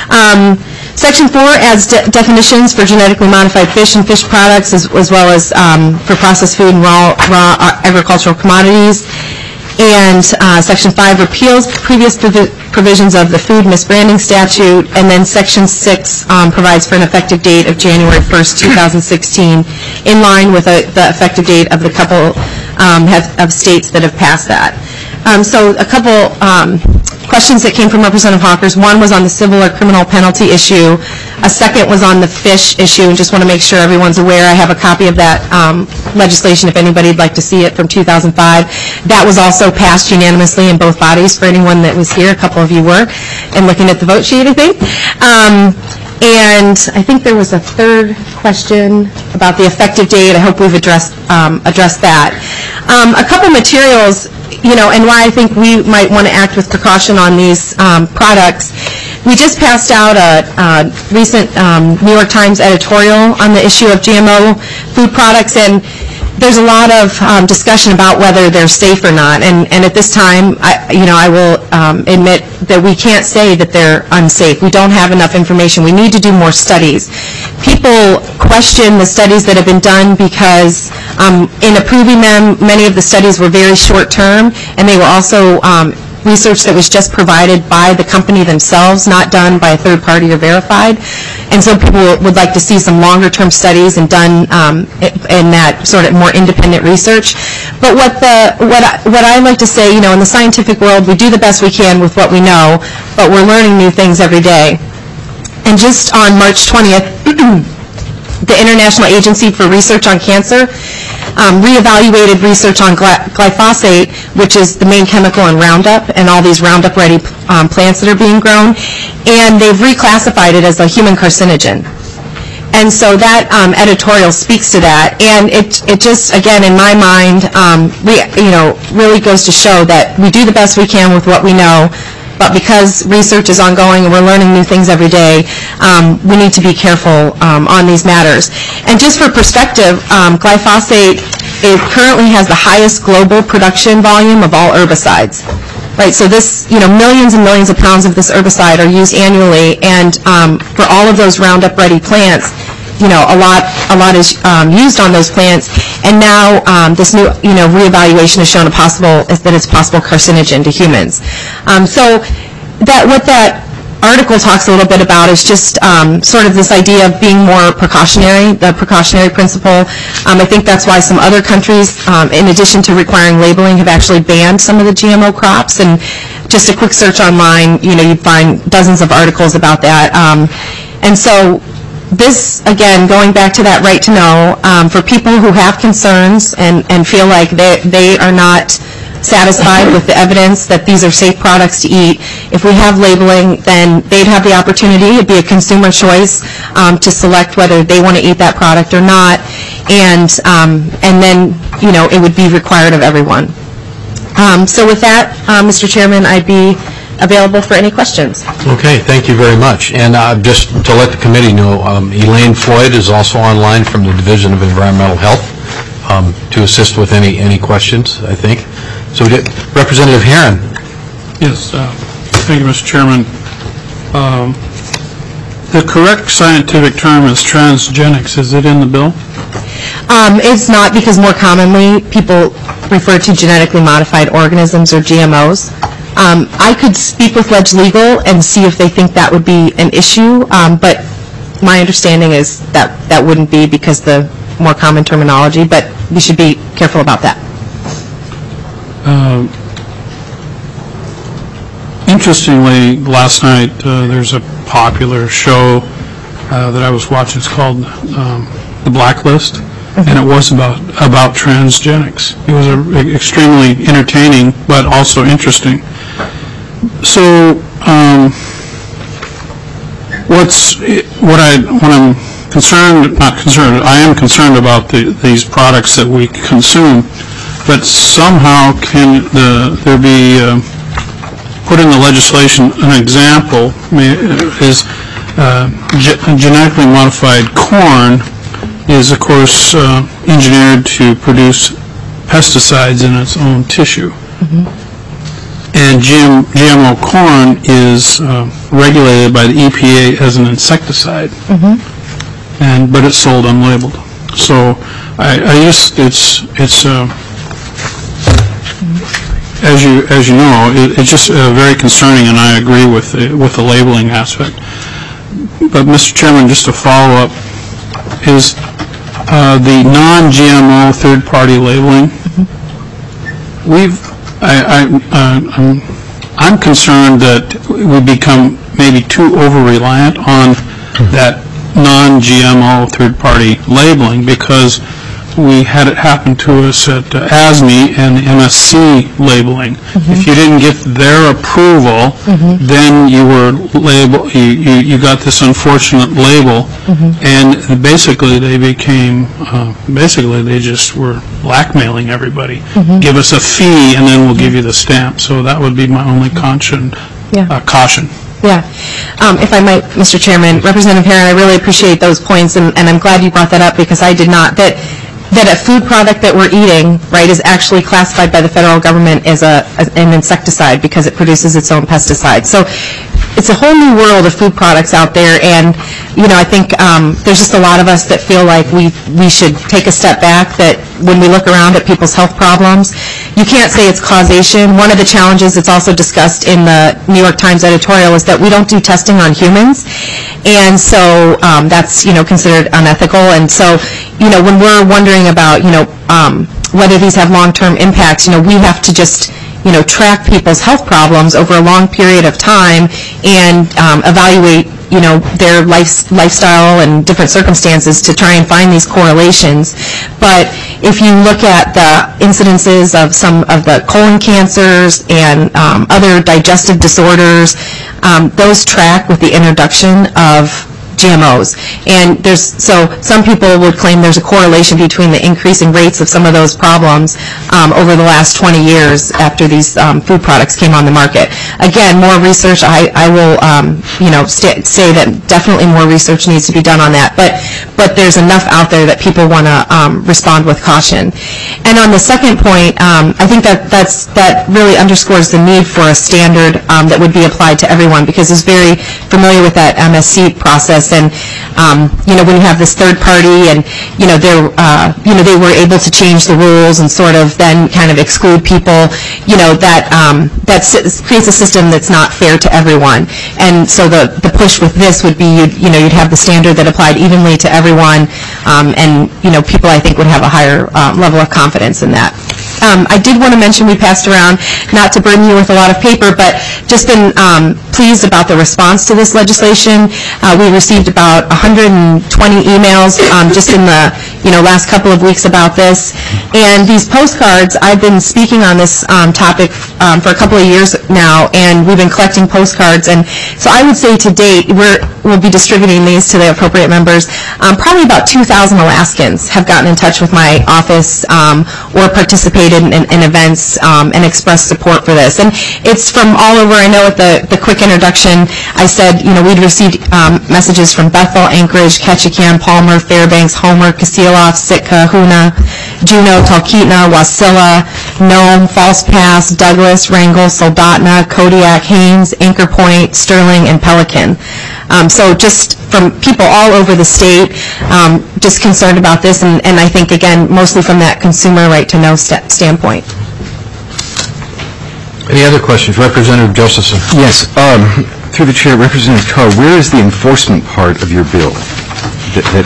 Section 4 adds definitions for genetically modified fish and fish products, as well as for processed food and raw agricultural commodities. And Section 5 repeals previous provisions of the food misbranding statute, and then Section 6 provides for an effective date of January 1st, 2016, in line with the effective date of the couple of states that have passed that. So a couple questions that came from Representative Hawkers. One was on the civil or criminal penalty issue. A second was on the fish issue, and just want to make sure everyone's aware. I have a copy of that legislation if anybody'd like to see it from 2005. That was also passed unanimously in both bodies for anyone that was here. A couple of you were, and looking at the vote sheet, I think. And I think there was a third question about the effective date. I hope we've addressed that. A couple materials, and why I think we might want to act with precaution on these products. We just passed out a recent New York Times editorial on the issue of GMO food products, and there's a lot of discussion about whether they're safe or not. And at this time, I will admit that we can't say that they're unsafe. We don't have enough information. We need to do more studies. People question the studies that have been done because in approving them, many of the studies were very short term, and they were also research that was just provided by the company themselves, not done by a third party or verified. And so people would like to see some longer term studies and done in that sort of more independent research. But what I like to say, in the scientific world, we do the best we can with what we know, but we're learning new things every day. And just on March 20th, the International Agency for Research on Cancer reevaluated research on glyphosate, which is the main chemical in Roundup and all these Roundup-ready plants that are being grown, and they've reclassified it as a human carcinogen. And so that editorial speaks to that, and it just, again, in my mind, really goes to show that we do the best we can with what we know, but because research is ongoing and we're learning new things every day, we need to be careful on these matters. And just for perspective, glyphosate currently has the highest global production volume of all herbicides. Right, so this, millions and millions of pounds of this herbicide are used annually, and for all of those Roundup-ready plants, a lot is used on those plants, and now this new, reevaluation has shown that it's possible carcinogen to humans. So what that article talks a little bit about is just sort of this idea of being more precautionary, the precautionary principle. I think that's why some other countries, in addition to requiring labeling, have actually banned some of the GMO crops. And just a quick search online, you'd find dozens of articles about that. And so this, again, going back to that right to know, for people who have concerns and feel like they are not satisfied with the evidence that these are safe products to eat, if we have labeling, then they'd have the opportunity, it'd be a consumer choice to select whether they want to eat that product or not, and then, it would be required of everyone. So with that, Mr. Chairman, I'd be available for any questions. Okay, thank you very much. And just to let the committee know, Elaine Floyd is also online from the Division of Environmental Health to assist with any questions, I think. So Representative Herron. Yes, thank you, Mr. Chairman. The correct scientific term is transgenics. Is it in the bill? It's not, because more commonly people refer to genetically modified organisms or GMOs. I could speak with Ledge Legal and see if they think that would be an issue, but my understanding is that wouldn't be, because the more common terminology, but we should be careful about that. Interestingly, last night there's a popular show that I was watching. It's called The Blacklist, and it was about transgenics. It was extremely entertaining, but also interesting. So, I am concerned about these products that we consume, but somehow can there be put in the legislation an example is genetically modified corn is, of course, engineered to produce pesticides in its own tissue. And GMO corn is regulated by the EPA as an insecticide, but it's sold unlabeled. So as you know, it's just very concerning, and I agree with the labeling aspect. But Mr. Chairman, just to follow up, is the non-GMO third-party labeling. I'm concerned that we become maybe too over-reliant on that non-GMO third-party labeling, because we had it happen to us at ASME and the MSC labeling. If you didn't get their approval, then you were you got this unfortunate label, and basically they became they just were blackmailing everybody. Give us a fee and then we'll give you the stamp. So that would be my only caution. Yeah. If I might, Mr. Chairman, Representative Herron, I really appreciate those points, and I'm glad you brought that up, because I did not. That a food product that we're eating, right, is actually classified by the federal government as an insecticide, because it produces its own pesticide. So it's a whole new world of food products out there, and I think there's just a lot of us that feel like we should take a step back, that when we look around at people's health problems, you can't say it's causation. One of the challenges that's also discussed in the New York Times editorial is that we don't do testing on humans, and so that's considered unethical. And so when we're wondering about whether these have long-term impacts, we have to just track people's health problems over a long period of time and evaluate their lifestyle and different circumstances to try and find these correlations. But if you look at the incidences of some of the colon cancers and other digestive disorders, those track with the introduction of GMOs. And so some people would claim there's a correlation between the increasing rates of some of those problems over the last 20 years after these food products came on the market. Again, more research. I will say that definitely more research needs to be done on that. But there's enough out there that people want to respond with caution. And on the second point, I think that really underscores the need for a standard that would be applied to everyone, because it's very familiar with that MSC process. this, and when you have this third party, and they were able to change the rules and sort of then kind of exclude people, that creates a system that's not fair to everyone. And so the push with this would be you'd have the standard that applied evenly to everyone, and people I think would have a higher level of confidence in that. I did want to mention, we passed around, not to burden you with a lot of paper, but just been pleased about the response to this legislation. We received about 120 emails just in the last couple of weeks about this. And these postcards, I've been speaking on this topic for a couple of years now, and we've been collecting postcards. And so I would say to date, we'll be distributing these to the appropriate members. Probably about 2,000 Alaskans have gotten in touch with my office or participated in events and expressed support for this. And it's from all over. I know at the quick introduction I said, we'd received messages from Bethel, Anchorage, Ketchikan, Palmer, Fairbanks, Homer, Kasilof, Sitka, Hoona, Juneau, Talkeetna, Wasilla, Nome, False Pass, Douglas, Wrangell, Soldotna, Kodiak, Haines, Anchor Point, Sterling, and Pelican. So just from people all over the state, just concerned about this, and I think, again, mostly from that consumer right-to-know standpoint. Any other questions? Representative Josephson. Yes. Through the chair, Representative Tarr, where is the enforcement part of your bill that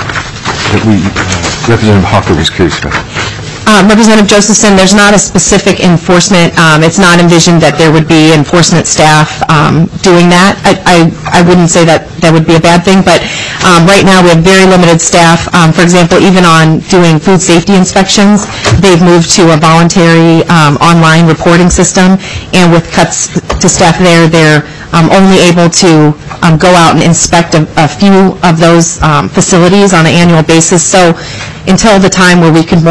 Representative Hawker was curious about? Representative Josephson, there's not a specific enforcement. It's not envisioned that there would be enforcement staff doing that. I wouldn't say that would be a bad thing, but right now we have very limited staff. For example, even on doing food safety inspections, they've moved to a voluntary online reporting system, and with cuts to staff there, they're only able to go out and inspect a few of those facilities on an annual basis. So until the time where we could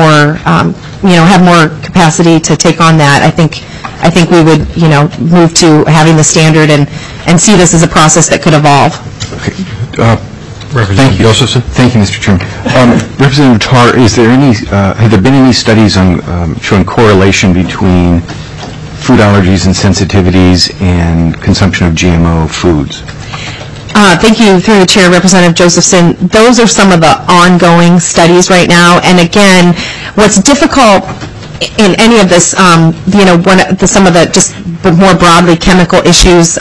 have more capacity to take on that, I think we would move to having the standard and see this as a process that could evolve. Okay. Thank you, Josephson. Thank you, Mr. Chairman. Representative Tarr, have there been any studies on showing correlation between food allergies and sensitivities and consumption of GMO foods? Thank you, through the chair, Representative Josephson. Those are some of the ongoing studies right now. And again, what's difficult in any of this, some of the just more broadly chemical issues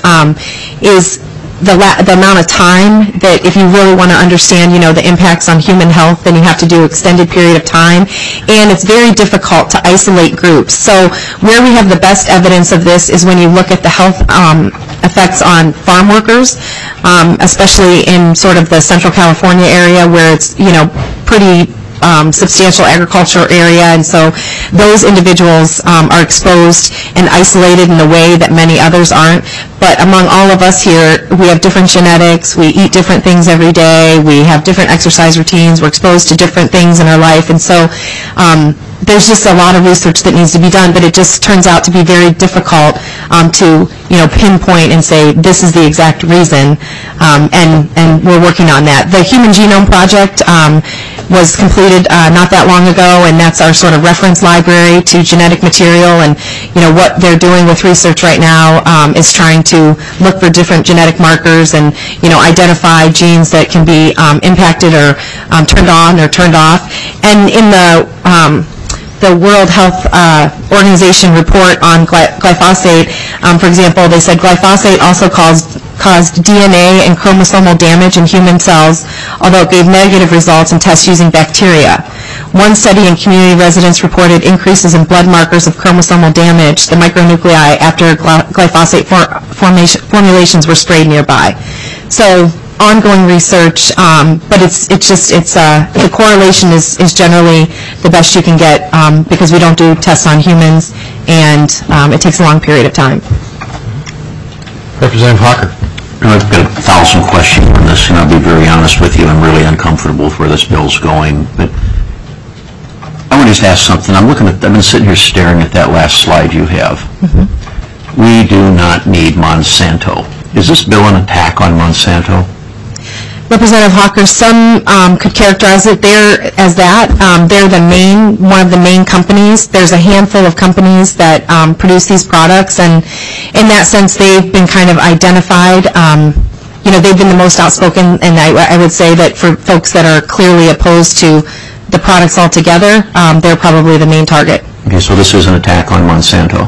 is the amount of time that if you really want to understand, the impacts on human health, then you have to do extended period of time. And it's very difficult to isolate groups. So where we have the best evidence of this is when you look at the health effects on farm workers, especially in sort of the Central California area where it's, pretty substantial agricultural area, and so those individuals are exposed and isolated in a way that many others aren't. But among all of us here, we have different genetics, we eat different things every day, we have different exercise routines, we're exposed to different things in our life, and so there's just a lot of research that needs to be done, but it just turns out to be very difficult to pinpoint and say this is the exact reason, and we're working on that. The Human Genome Project was completed not that long ago, and that's our sort of reference library to genetic material, and what they're doing with research right now is trying to look for different genetic markers and identify genes that can be impacted or turned on or turned off. And in the World Health Organization report on glyphosate, for example, they said glyphosate also caused DNA and chromosomal damage in human cells, although it gave negative results in tests using bacteria. One study in community residents reported increases in blood markers of chromosomal damage, the micronuclei, after glyphosate formulations were sprayed nearby. So ongoing research, but the correlation is generally the best you can get because we don't do tests on humans, and it takes a long period of time. Representative Hawker. I've got 1,000 questions on this, and I'll be very honest with you. I'm really uncomfortable with where this bill's going. But I want to just ask something. I've been sitting here staring at that last slide you have. Mm-hmm. We do not need Monsanto. Is this bill an attack on Monsanto? Representative Hawker, some could characterize it there as that. They're one of the main companies. There's a handful of companies that produce these products, and in that sense, they've been kind of identified they've been the most outspoken, and I would say that for folks that are clearly opposed to the products altogether, they're probably the main target. Okay, so this is an attack on Monsanto.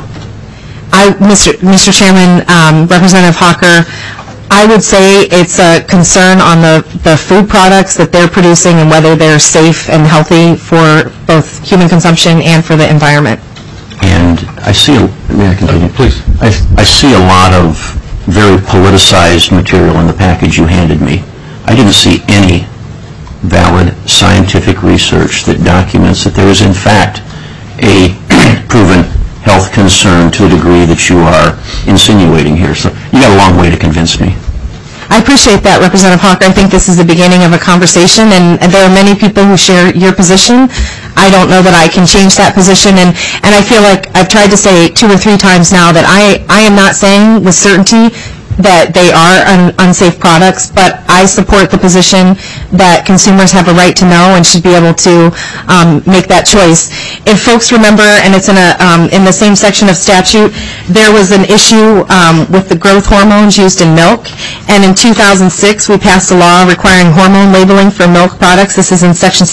Mr. Chairman, Representative Hawker, I would say it's a concern on the food products that they're producing and whether they're safe and healthy for both human consumption and for the environment. And I see, may I continue? Please. I see a lot of very politicized material in the package you handed me. I didn't see any valid scientific research that documents that there is in fact a proven health concern to a degree that you are insinuating here. So you got a long way to convince me. I appreciate that, Representative Hawker. I think this is the beginning of a conversation, and there are many people who share your position. I don't know that I can change that position, and I feel like I've tried to say 2 or 3 times now that I am not saying with certainty that they are unsafe products, but I support the position that consumers have a right to know and should be able to make that choice. If folks remember, and it's in the same section of statute, there was an issue with the growth hormones used in milk, and in 2006 we passed a law requiring hormone labeling for milk products. This is in section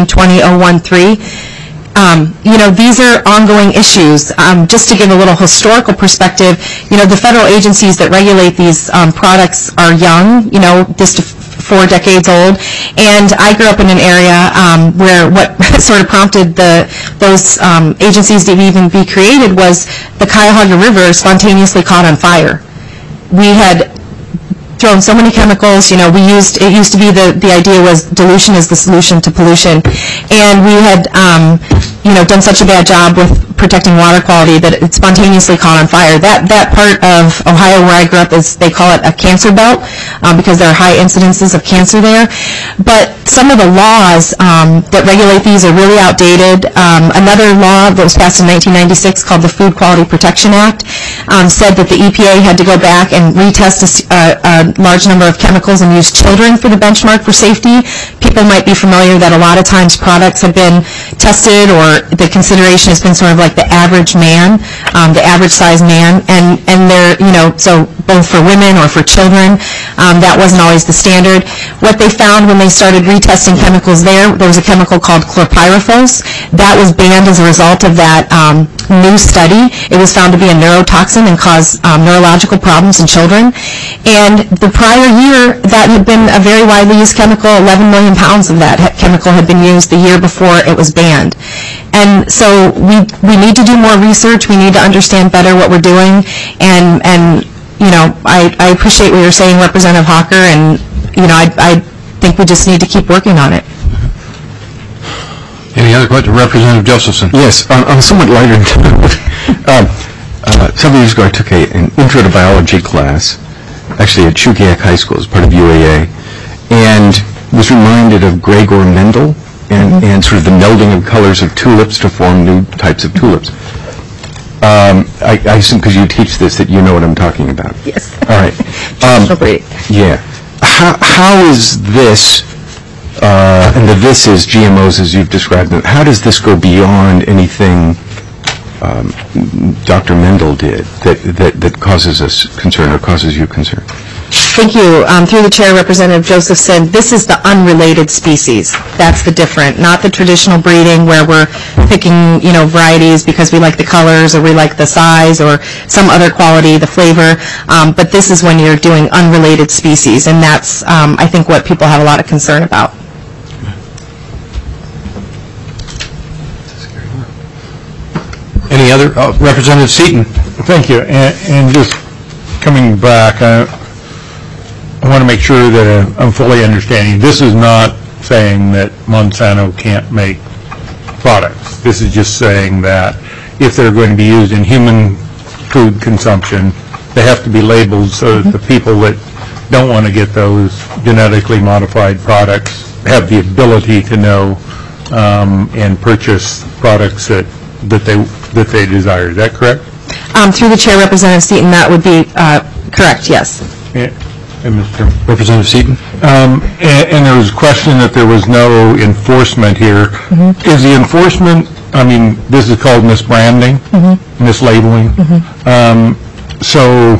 1720.013. These are ongoing issues. Just to give a little historical perspective, the federal agencies that regulate these products are young, just 4 decades old, and I grew up in an area where what sort of prompted those agencies to even be created was the Cuyahoga River spontaneously caught on fire. We had thrown so many chemicals, it used to be the idea was dilution is the solution to pollution, and we had done such a bad job with protecting water quality that it spontaneously caught on fire. That part of Ohio where I grew up they call it a cancer belt because there are high incidences of cancer there. But some of the laws that regulate these are really outdated. Another law that was passed in 1996 called the Food Quality Protection Act said that the EPA had to go back and retest a large number of chemicals and use children for the benchmark for safety. People might be familiar that a lot of times products have been tested, or the consideration has been sort of like the average man, the average size man, and they're, so both for women or for children, that wasn't always the standard. What they found when they started retesting chemicals there was a chemical called chlorpyrifos. That was banned as a result of that new study. It was found to be a neurotoxin and cause neurological problems in children. And the prior year, that had been a very widely used chemical. 11 million pounds of that chemical had been used the year before it was banned. And so we need to do more research. We need to understand better what we're doing. And I appreciate what you're saying, Representative Hawker, and I think we just need to keep working on it. Any other questions? Representative Josephson. Yes, on a somewhat lighter note. Several years ago I took an intro to biology class, actually at Chukiak High School as part of UAA, and was reminded of Gregor Mendel and sort of the melding of colors of tulips to form new types of tulips. I assume because you teach this that you know what I'm talking about. Yes. All right. Yeah. How is this, and this is GMOs as you've described them, how does this go beyond anything Dr. Mendel did that causes us concern or causes you concern? Thank you. Through the chair, Representative Josephson, this is the unrelated species. That's the different, not the traditional breeding where we're picking, varieties because we like the colors or we like the size or some other quality, the flavor. But this is when you're doing unrelated species, and that's, I think, what people have a lot of concern about. Any other? Representative Seaton. Thank you. And just coming back, I want to make sure that I'm fully understanding. This is not saying that Monsanto can't make products. This is just saying that if they're going to be used in human food consumption, they have to be labeled so that the people that don't want to get those genetically modified products have the ability to know and purchase products that they desire. Is that correct? Through the chair, Representative Seaton, that would be correct, yes. Yeah. And Mr. Representative Seaton. And there was a question that there was no enforcement here. Is the enforcement, this is called misbranding, mislabeling. So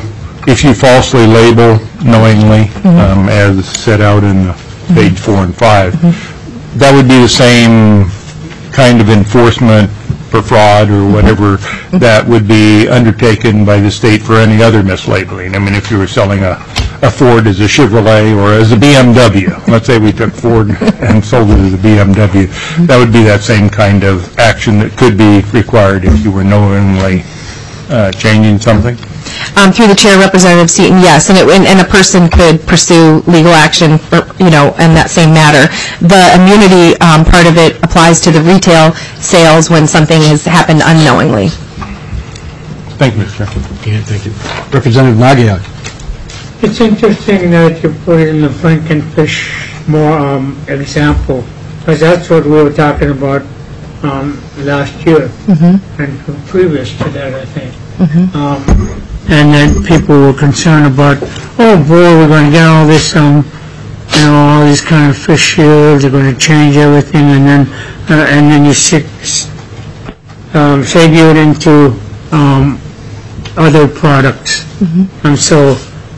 if you falsely label knowingly, as set out in page 4 and 5, that would be the same kind of enforcement for fraud or whatever that would be undertaken by the state for any other mislabeling. I mean, if you were selling a Ford as a Chevrolet or as a BMW, let's say we took Ford and sold it as a BMW, that would be that same kind of action that could be required if you were knowingly changing something. Through the chair, Representative Seaton, yes, and a person could pursue legal action, in that same matter. The immunity part of it applies to the retail sales when something has happened unknowingly. Thank you, Mr. Chair. Yeah, thank you. Representative Nagiak. It's interesting that you put in the Frankenfish more example, because that's what we were talking about last year and previous to that, I think. And then people were concerned about, oh boy, we're going to get all this, all these kind of fish here. They're going to change everything, and then you segue it into other products, and so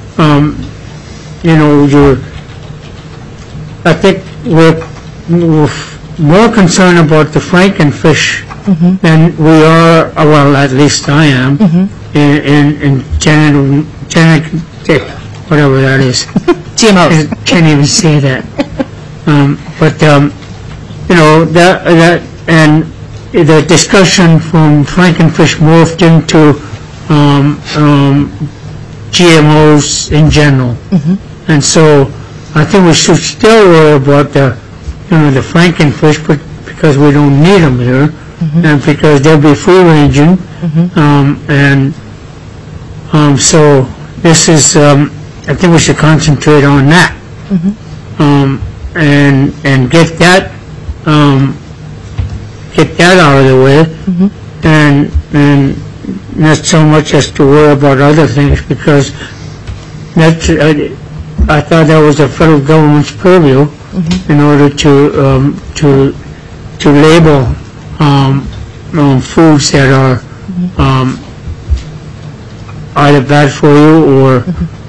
I think we're more concerned about the Frankenfish than we are. Well, at least I am. In genetic, whatever that is. GMOs. Can't even say that. That and the discussion from Frankenfish morphed into GMOs in general, and so I think we should still worry about the Frankenfish, but because we don't need them here, and because they'll be free ranging, so this is, I think we should concentrate on that, and get that out of the way, and not so much as to worry about other things, because I thought that was the federal government's purview in order to label foods that are either bad for you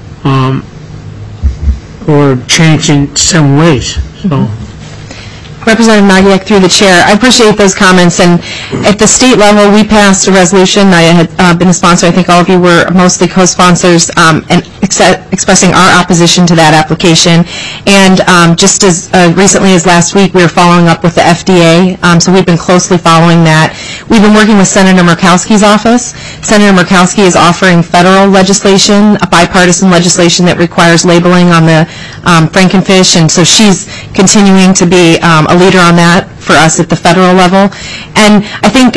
or change in some ways. So. Representative Nagiak, through the chair, I appreciate those comments, and at the state level we passed a resolution. I had been a sponsor. I think all of you were mostly co-sponsors, and expressing our opposition to that application, and just as recently as last week we were following up with the FDA, so we've been closely following that. We've been working with Senator Murkowski's office. Senator Murkowski is offering federal legislation, a bipartisan legislation that requires labeling on the Frankenfish, and so she's continuing to be a leader on that for us at the federal level. And I think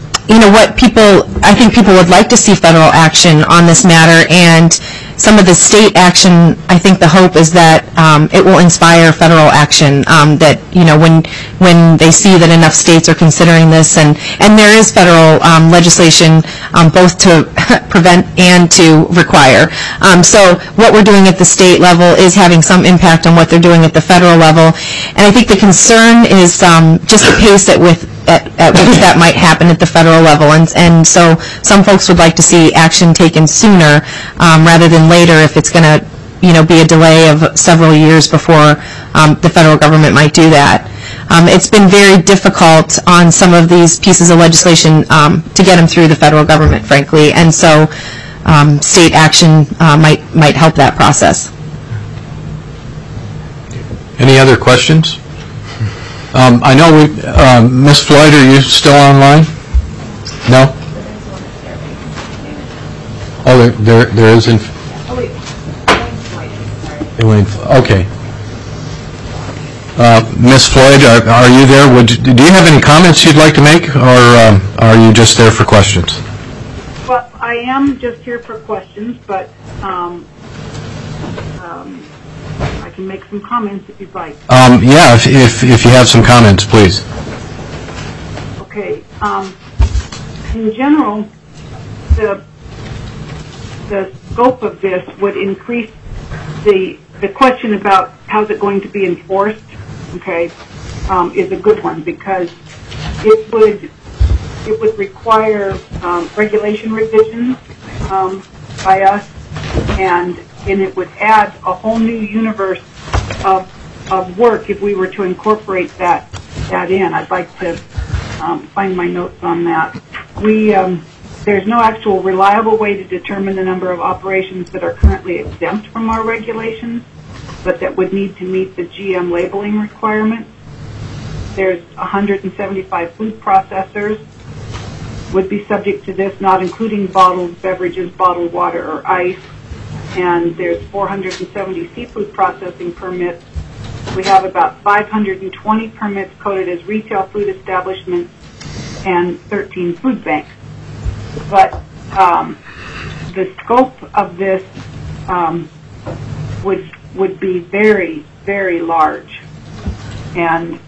I think people would like to see federal action on this matter, and some of the state action, I think the hope is that it will inspire federal action, that when they see that enough states are considering this, and there is federal legislation both to prevent and to require. So what we're doing at the state level is having some impact on what they're doing at the federal level, and I think the concern is just the pace at which that might happen at the federal level, and so some folks would like to see action taken sooner rather than later if it's going to be a delay of several years before the federal government might do that. It's been very difficult on some of these pieces of legislation to get them through the federal government, frankly, and so state action might help that process. Any other questions? I know Ms. Floyd, are you still online? No? Oh, there is. Okay. Ms. Floyd, are you there? Do you have any comments you'd like to make, or are you just there for questions? Well, I am just here for questions, but I can make some comments if you'd like. Yeah, if you have some comments, please. Okay. In general, the scope of this would increase the question about how's it going to be enforced, okay, is a good one, because it would require regulation revisions by us and it would add a whole new universe of work if we were to incorporate that in. I'd like to find my notes on that. There's no actual reliable way to determine the number of operations that are currently exempt from our regulations, but that would need to meet the GM labeling requirements. There's 175 food processors would be subject to this, not including bottled beverages, bottled water, or ice. And there's 470 seafood processing permits. We have about 520 permits coded as retail food establishments and 13 food banks. But the scope of this would be very, very large, and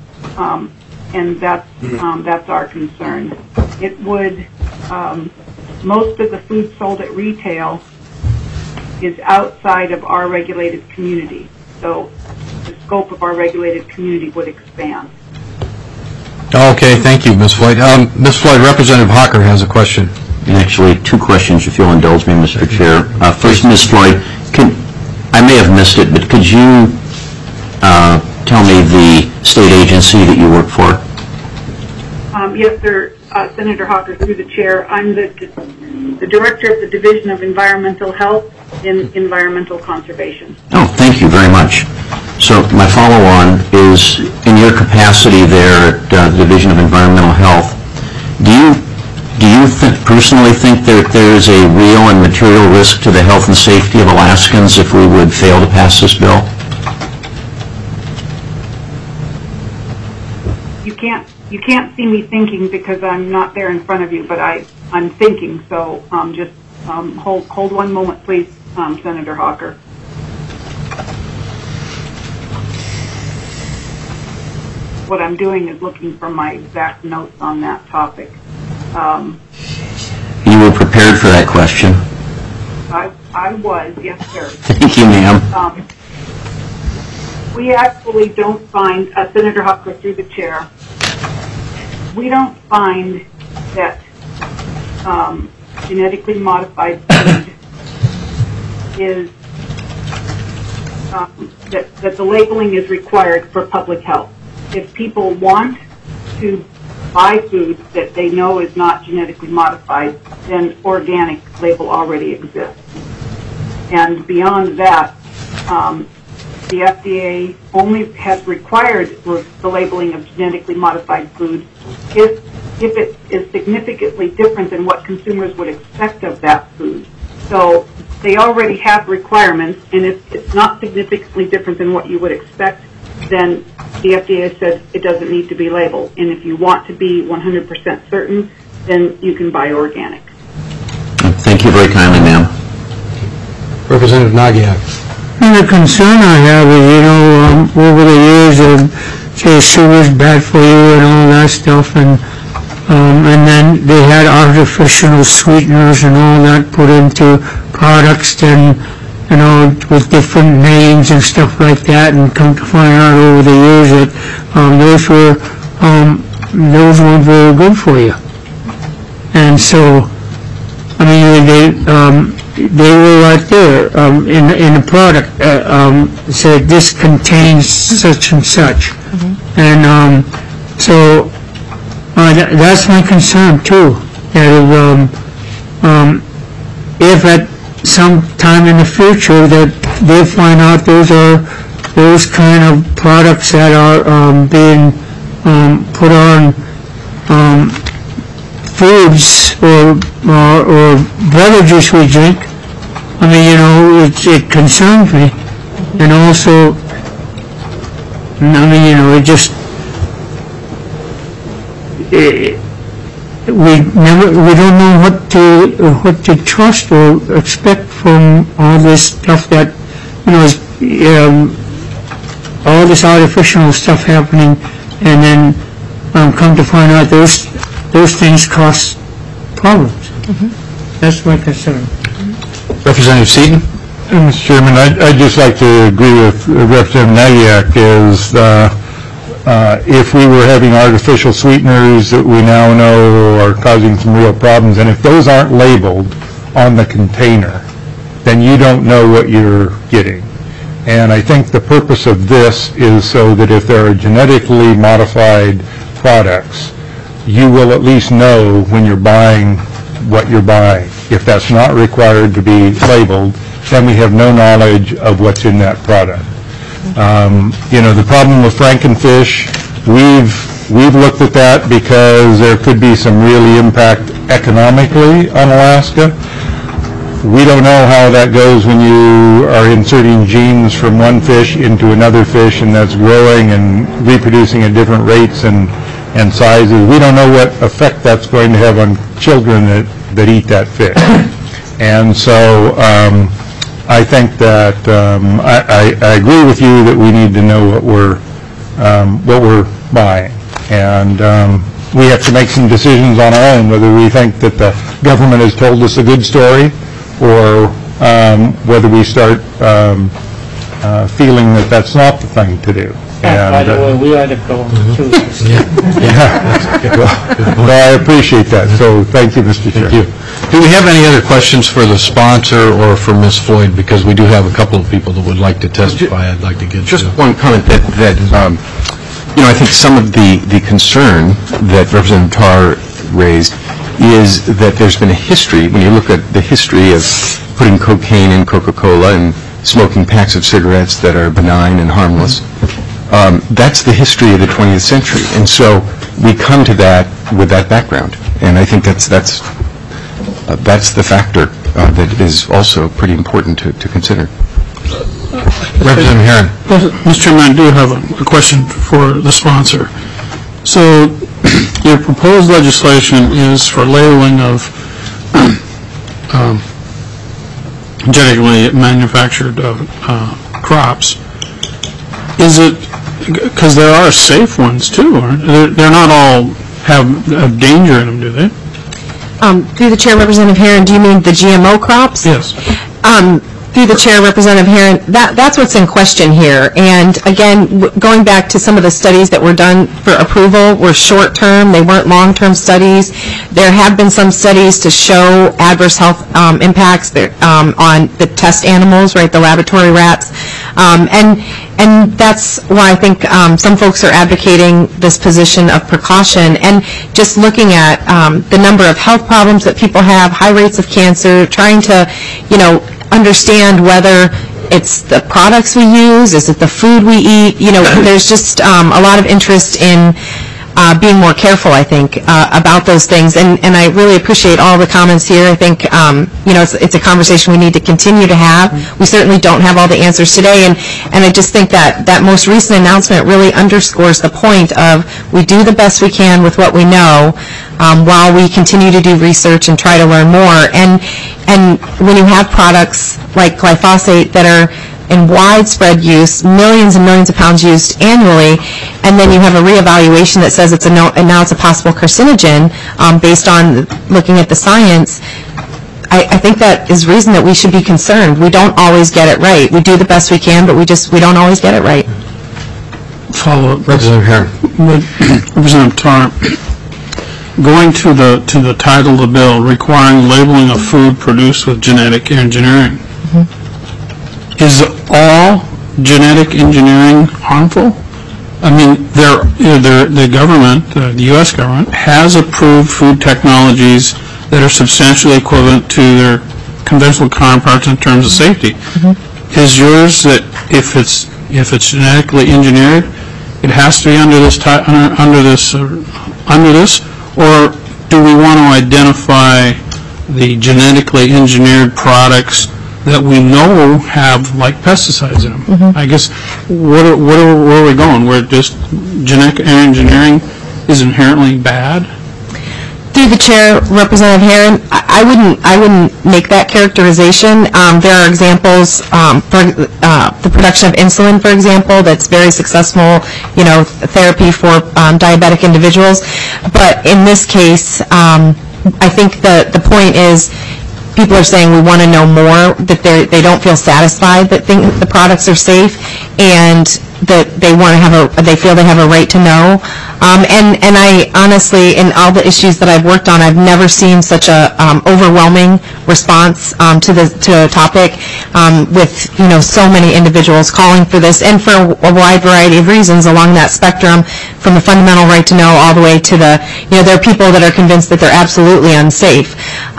that's our concern. It would most of the food sold at retail is outside of our regulated community, so the scope of our regulated community would expand. Okay, thank you, Ms. Floyd. Ms. Floyd, Representative Hocker has a question. And actually, two questions, if you'll indulge me, Mr. Chair. First, Ms. Floyd, I may have missed it, but could you tell me the state agency that you work for? Yes, sir. Senator Hocker, through the chair. I'm the director of the Division of Environmental Health in Environmental Conservation. Oh, thank you very much. So my follow-on is, in your capacity there at the Division of Environmental Health, do you personally think that there is a real and material risk to the health and safety of Alaskans if we would fail to pass this bill? You can't see me thinking because I'm not there in front of you, but I'm thinking. So just hold one moment, please, Senator Hocker. What I'm doing is looking for my exact notes on that topic. You were prepared for that question? I was, yes, sir. Thank you, ma'am. We actually don't find, Senator Hocker, through the chair, we don't find that genetically modified food is, that the labeling is required for public health. If people want to buy food that they know is not genetically modified, then organic label already exists. And beyond that, the FDA only has required the labeling of genetically modified food if it is significantly different than what consumers would expect of that food. So they already have requirements, and if it's not significantly different than what you would expect, then the FDA said it doesn't need to be labeled. And if you want to be 100% certain, then you can buy organic. Thank you very kindly, ma'am. Representative Nagiak. And the concern I have is, over the years, say sugar's bad for you and all that stuff, and then they had artificial sweeteners and all that put into products, and with different names and stuff like that, and come to find out over the years that those weren't very good for you. And so, they were right there in the product, said this contains such and such. And so that's my concern too, that if at some time in the future that they find out those kind of products that are being put on foods or beverages we drink, it concerns me. And also, it just, we don't know what to trust or expect from all this stuff that, is all this artificial stuff happening, and then come to find out those things cause problems. That's my concern. Representative Seaton? Mr. Chairman, I'd just like to agree with Representative Nagiak is if we were having artificial sweeteners that we now know are causing some real problems, and if those aren't labeled on the container, then you don't know what you're getting. And I think the purpose of this is so that if there are genetically modified products, you will at least know when you're buying what you're buying. If that's not required to be labeled, then we have no knowledge of what's in that product. The problem with Frankenfish, we've looked at that because there could be some really impact economically on Alaska. We don't know how that goes when you are inserting genes from one fish into another fish, and that's growing and reproducing at different rates and sizes. We don't know what effect that's going to have on children that eat that fish. And so I think that I agree with you that we need to know what we're buying. And we have to make some decisions on our own, whether we think that the government has told us a good story or whether we start feeling that that's not the thing to do. By the way, we are the go to this. Well, I appreciate that. So thank you, Mr. Chair. Thank you. Do we have any other questions for the sponsor or for Ms. Floyd? Because we do have a couple of people that would like to testify. I'd like to get just one comment that I think some of the concern that Representative Tarr raised is that there's been a history, when you look at the history of putting cocaine in Coca-Cola and smoking packs of cigarettes that are benign and harmless, that's the history of the 20th century. And so we come to that with that background. And I think that's the factor that is also pretty important to consider. Representative Herron. Mr. Chairman, I do have a question for the sponsor. So your proposed legislation is for labeling of genetically manufactured crops. Is it, because there are safe ones too, aren't they? They're not all have danger in them, do they? Through the Chair, Representative Herron, do you mean the GMO crops? Yes. Through the Chair, Representative Herron, that's what's in question here. And again, going back to some of the studies that were done for approval were short-term. They weren't long-term studies. There have been some studies to show adverse health impacts on the test animals, right, the laboratory rats. And that's why I think some folks are advocating this position of precaution. And just looking at the number of health problems that people have, high rates of cancer, trying to, understand whether it's the products we use, is it the food we eat, there's just a lot of interest in being more careful, I think, about those things. And I really appreciate all the comments here. I think, it's a conversation we need to continue to have. We certainly don't have all the answers today. And I just think that most recent announcement really underscores the point of we do the best we can with what we know while we continue to do research and try to learn more. And when you have products like glyphosate that are in widespread use, millions and millions of pounds used annually, and then you have a reevaluation that says now it's a possible carcinogen based on looking at the science, I think that is reason that we should be concerned. We don't always get it right. We do the best we can, but we don't always get it right. Follow-up. Representative Herron. Representative Tarr, going to the title of the bill, requiring labeling of food produced with genetic engineering. Is all genetic engineering harmful? I mean, the government, the U.S. government, has approved food technologies that are substantially equivalent to their conventional counterparts in terms of safety. Is yours that if it's genetically engineered, it has to be under this, or do we want to identify the genetically engineered products that we know have like pesticides in them? I guess where are we going? Where just genetic engineering is inherently bad? Through the Chair, Representative Herron, I wouldn't make that characterization. There are examples for the production of insulin, for example, that's very successful, therapy for diabetic individuals. But in this case, I think the point is people are saying we want to know more, that they don't feel satisfied that the products are safe, and that they feel they have a right to know. And I honestly, in all the issues that I've worked on, I've never seen such a overwhelming response to a topic with so many individuals calling for this, and for a wide variety of reasons along that spectrum, from the fundamental right to know all the way to the there are people that are convinced that they're absolutely unsafe.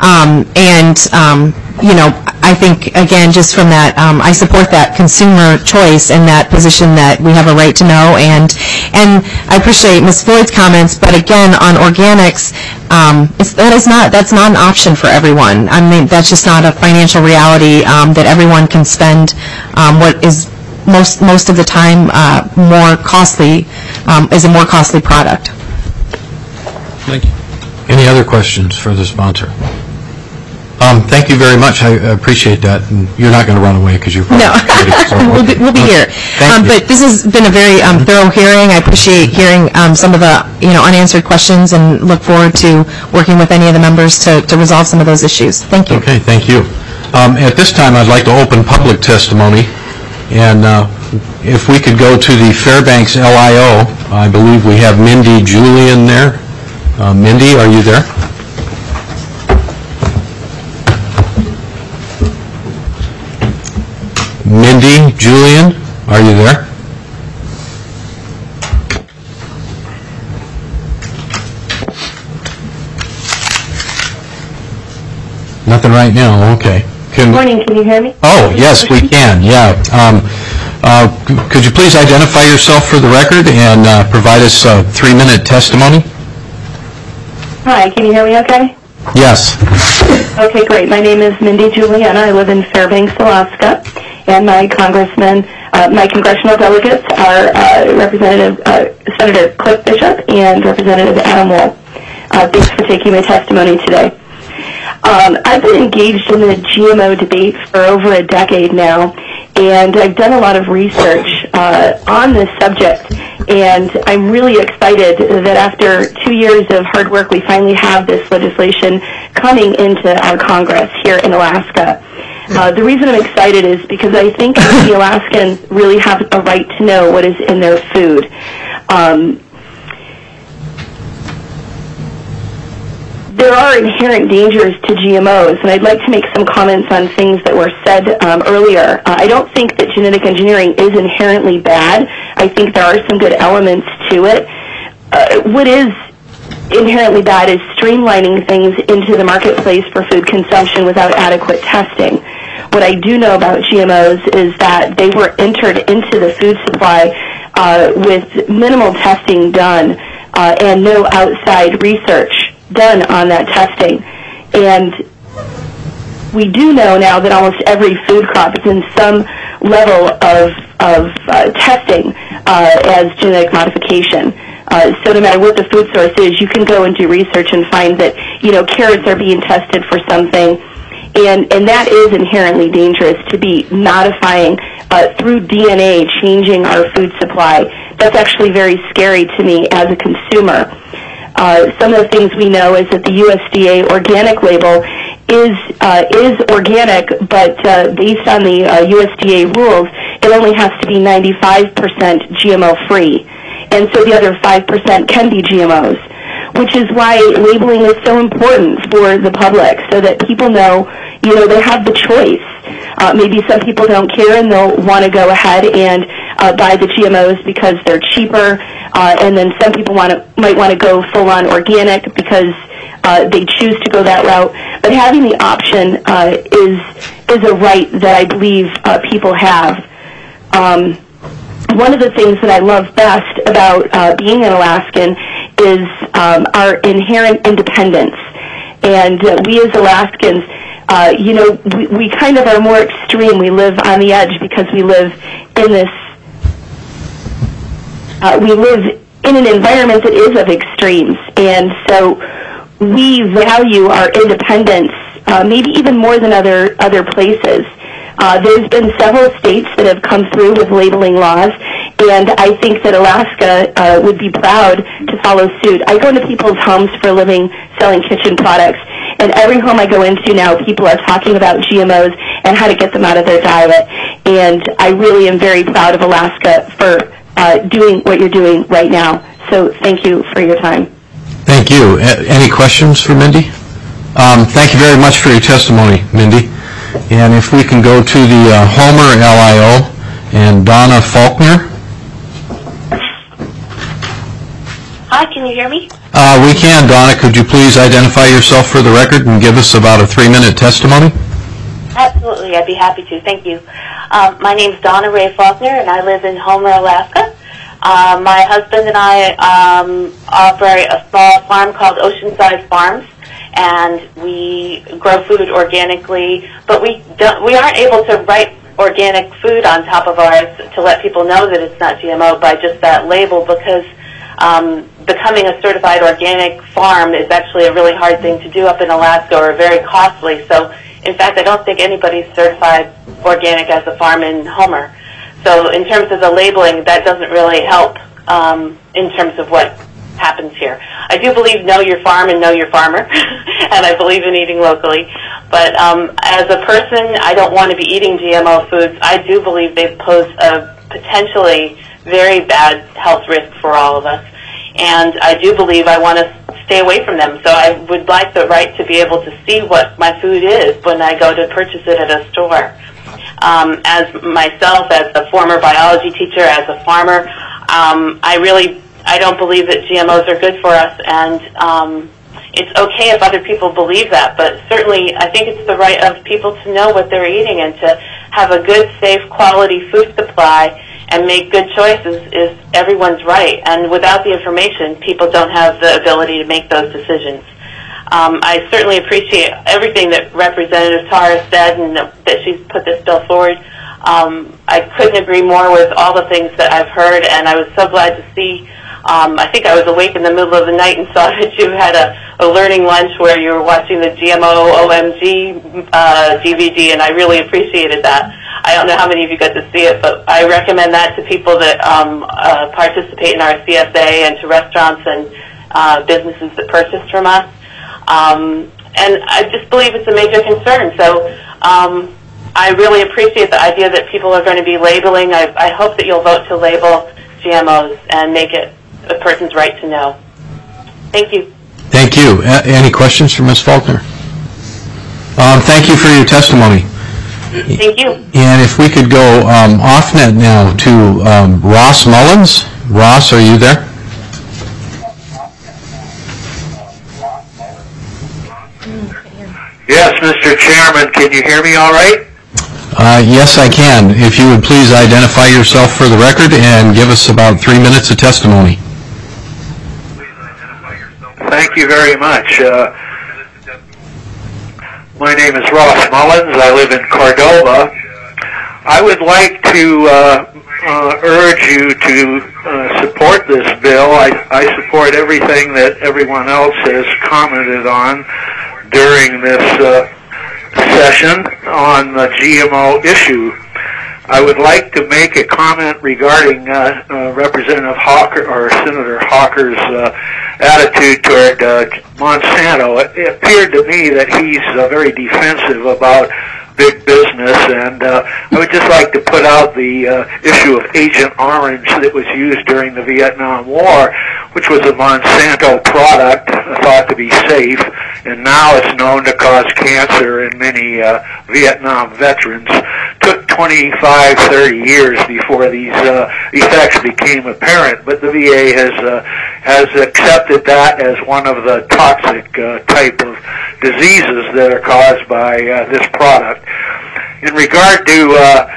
I think, again, just from that, I support that consumer choice and that position that we have a right to know. And I appreciate Ms. Floyd's comments, but again, on organics, that's not an option for everyone. I mean, that's just not a financial reality that everyone can spend what is most of the time more costly, is a more costly product. Thank you. Any other questions for the sponsor? Thank you very much. I appreciate that. And you're not going to run away because you're probably we'll be here. But this has been a very thorough hearing. I appreciate hearing some of the unanswered questions, and look forward to working with any of the members to resolve some of those issues. Thank you. Okay, thank you. At this time, I'd like to open public testimony. And if we could go to the Fairbanks LIO, I believe we have Mindy Julian there. Mindy, are you there? Mindy Julian, are you there? Nothing right now. Okay. Good morning. Can you hear me? Oh, yes, we can. Yeah. Could you please identify yourself for the record and provide us a 3-minute testimony? Hi. Can you hear me okay? Yes. Okay, great. My name is Mindy Juliana. I live in Fairbanks, Alaska, and my congressional delegates are Senator Cliff Bishop and Representative Adam Wool. Thanks for taking my testimony today. I've been engaged in the GMO debate for over a decade now, and I've done a lot of research on this subject, and I'm really excited that after 2 years of hard work, we finally have this legislation coming into our Congress here in Alaska. The reason I'm excited is because I think the Alaskans really have a right to know what is in their food. There are inherent dangers to GMOs, and I'd like to make some comments on things that were said earlier. I don't think that genetic engineering is inherently bad. I think there are some good elements to it. What is inherently bad is streamlining things into the marketplace for food consumption without adequate testing. What I do know about GMOs is that they were entered into the food supply with minimal testing done and no outside research done on that testing. And we do know now that almost every food crop is in some level of testing as genetic modification. So no matter what the food source is, you can go and do research and find that, carrots are being tested for something. And that is inherently dangerous, to be modifying through DNA, changing our food supply. That's actually very scary to me as a consumer. Some of the things we know is that the USDA organic label is organic, but based on the USDA rules, it only has to be 95% GMO-free. And so the other 5% can be GMOs, which is why labeling is so important for the public, so that people know, they have the choice. Maybe some people don't care and they'll want to go ahead and buy the GMOs because they're cheaper, and then some people might want to go full-on organic because they choose to go that route. But having the option is a right that I believe people have. One of the things that I love best about being an Alaskan is our inherent independence. And we as Alaskans, we kind of are more extreme. We live on the edge because we live in this, we live in an environment that is of extremes. And so we value our independence maybe even more than other places. There's been several states that have come through with labeling laws, and I think that Alaska would be proud to follow suit. I go into people's homes for a living selling kitchen products, and every home I go into now, people are talking about GMOs and how to get them out of their diet. And I really am very proud of Alaska for doing what you're doing right now. So thank you for your time. Thank you. Any questions for Mindy? Thank you very much for your testimony, Mindy. And if we can go to the Homer LIO and Donna Faulkner. Hi, can you hear me? We can. Donna, could you please identify yourself for the record and give us about a 3-minute testimony? Absolutely, I'd be happy to. Thank you. My name's Donna Ray Faulkner, and I live in Homer, Alaska. My husband and I operate a small farm called Oceanside Farms, and we grow food organically, but we aren't able to write organic food on top of ours to let people know that it's not GMO by just that label, because becoming a certified organic farm is actually a really hard thing to do up in Alaska, or very costly. So, in fact, I don't think anybody's certified organic as a farm in Homer. So in terms of the labeling, that doesn't really help in terms of what happens here. I do believe know your farm and know your farmer, and I believe in eating locally. But as a person, I don't want to be eating GMO foods. I do believe they pose a potentially very bad health risk for all of us. And I do believe I want to stay away from them. So I would like the right to be able to see what my food is when I go to purchase it at a store. As myself, as a former biology teacher, as a farmer, I don't believe that GMOs are good for us, and it's okay if other people believe that, but certainly I think it's the right of people to know what they're eating and to have a good, safe, quality food supply and make good choices is everyone's right. And without the information, people don't have the ability to make those decisions. I certainly appreciate everything that Representative Tarr said and that she's put this bill forward. I couldn't agree more with all the things that I've heard, and I was so glad to see. I think I was awake in the middle of the night and saw that you had a learning lunch where you were watching the GMO OMG DVD, and I really appreciated that. I don't know how many of you got to see it, but I recommend that to people that participate in our CSA and to restaurants and businesses that purchase from us. And I just believe it's a major concern. So I really appreciate the idea that people are going to be labeling. I hope that you'll vote to label GMOs and make it a person's right to know. Thank you. Thank you. Any questions for Ms. Faulkner? Thank you for your testimony. Thank you. And if we could go off-net now to Ross Mullins. Ross, are you there? Yes, Mr. Chairman, can you hear me all right? Yes, I can. If you would please identify yourself for the record and give us about 3 minutes of testimony. Thank you very much. My name is Ross Mullins. I live in Cordova. I would like to urge you to support this bill. I support everything that everyone else has commented on during this session on the GMO issue. I would like to make a comment regarding Representative Hawker or Senator Hawker's attitude toward Monsanto. It appeared to me that he's very defensive about big business, and I would just like to put out the issue of Agent Orange that was used during the Vietnam War, which was a Monsanto product thought to be safe, and now it's known to cause cancer in many Vietnam veterans. Took 25, 30 years before these effects became apparent, but the VA has accepted that as one of the toxic type of diseases that are caused by this product. In regard to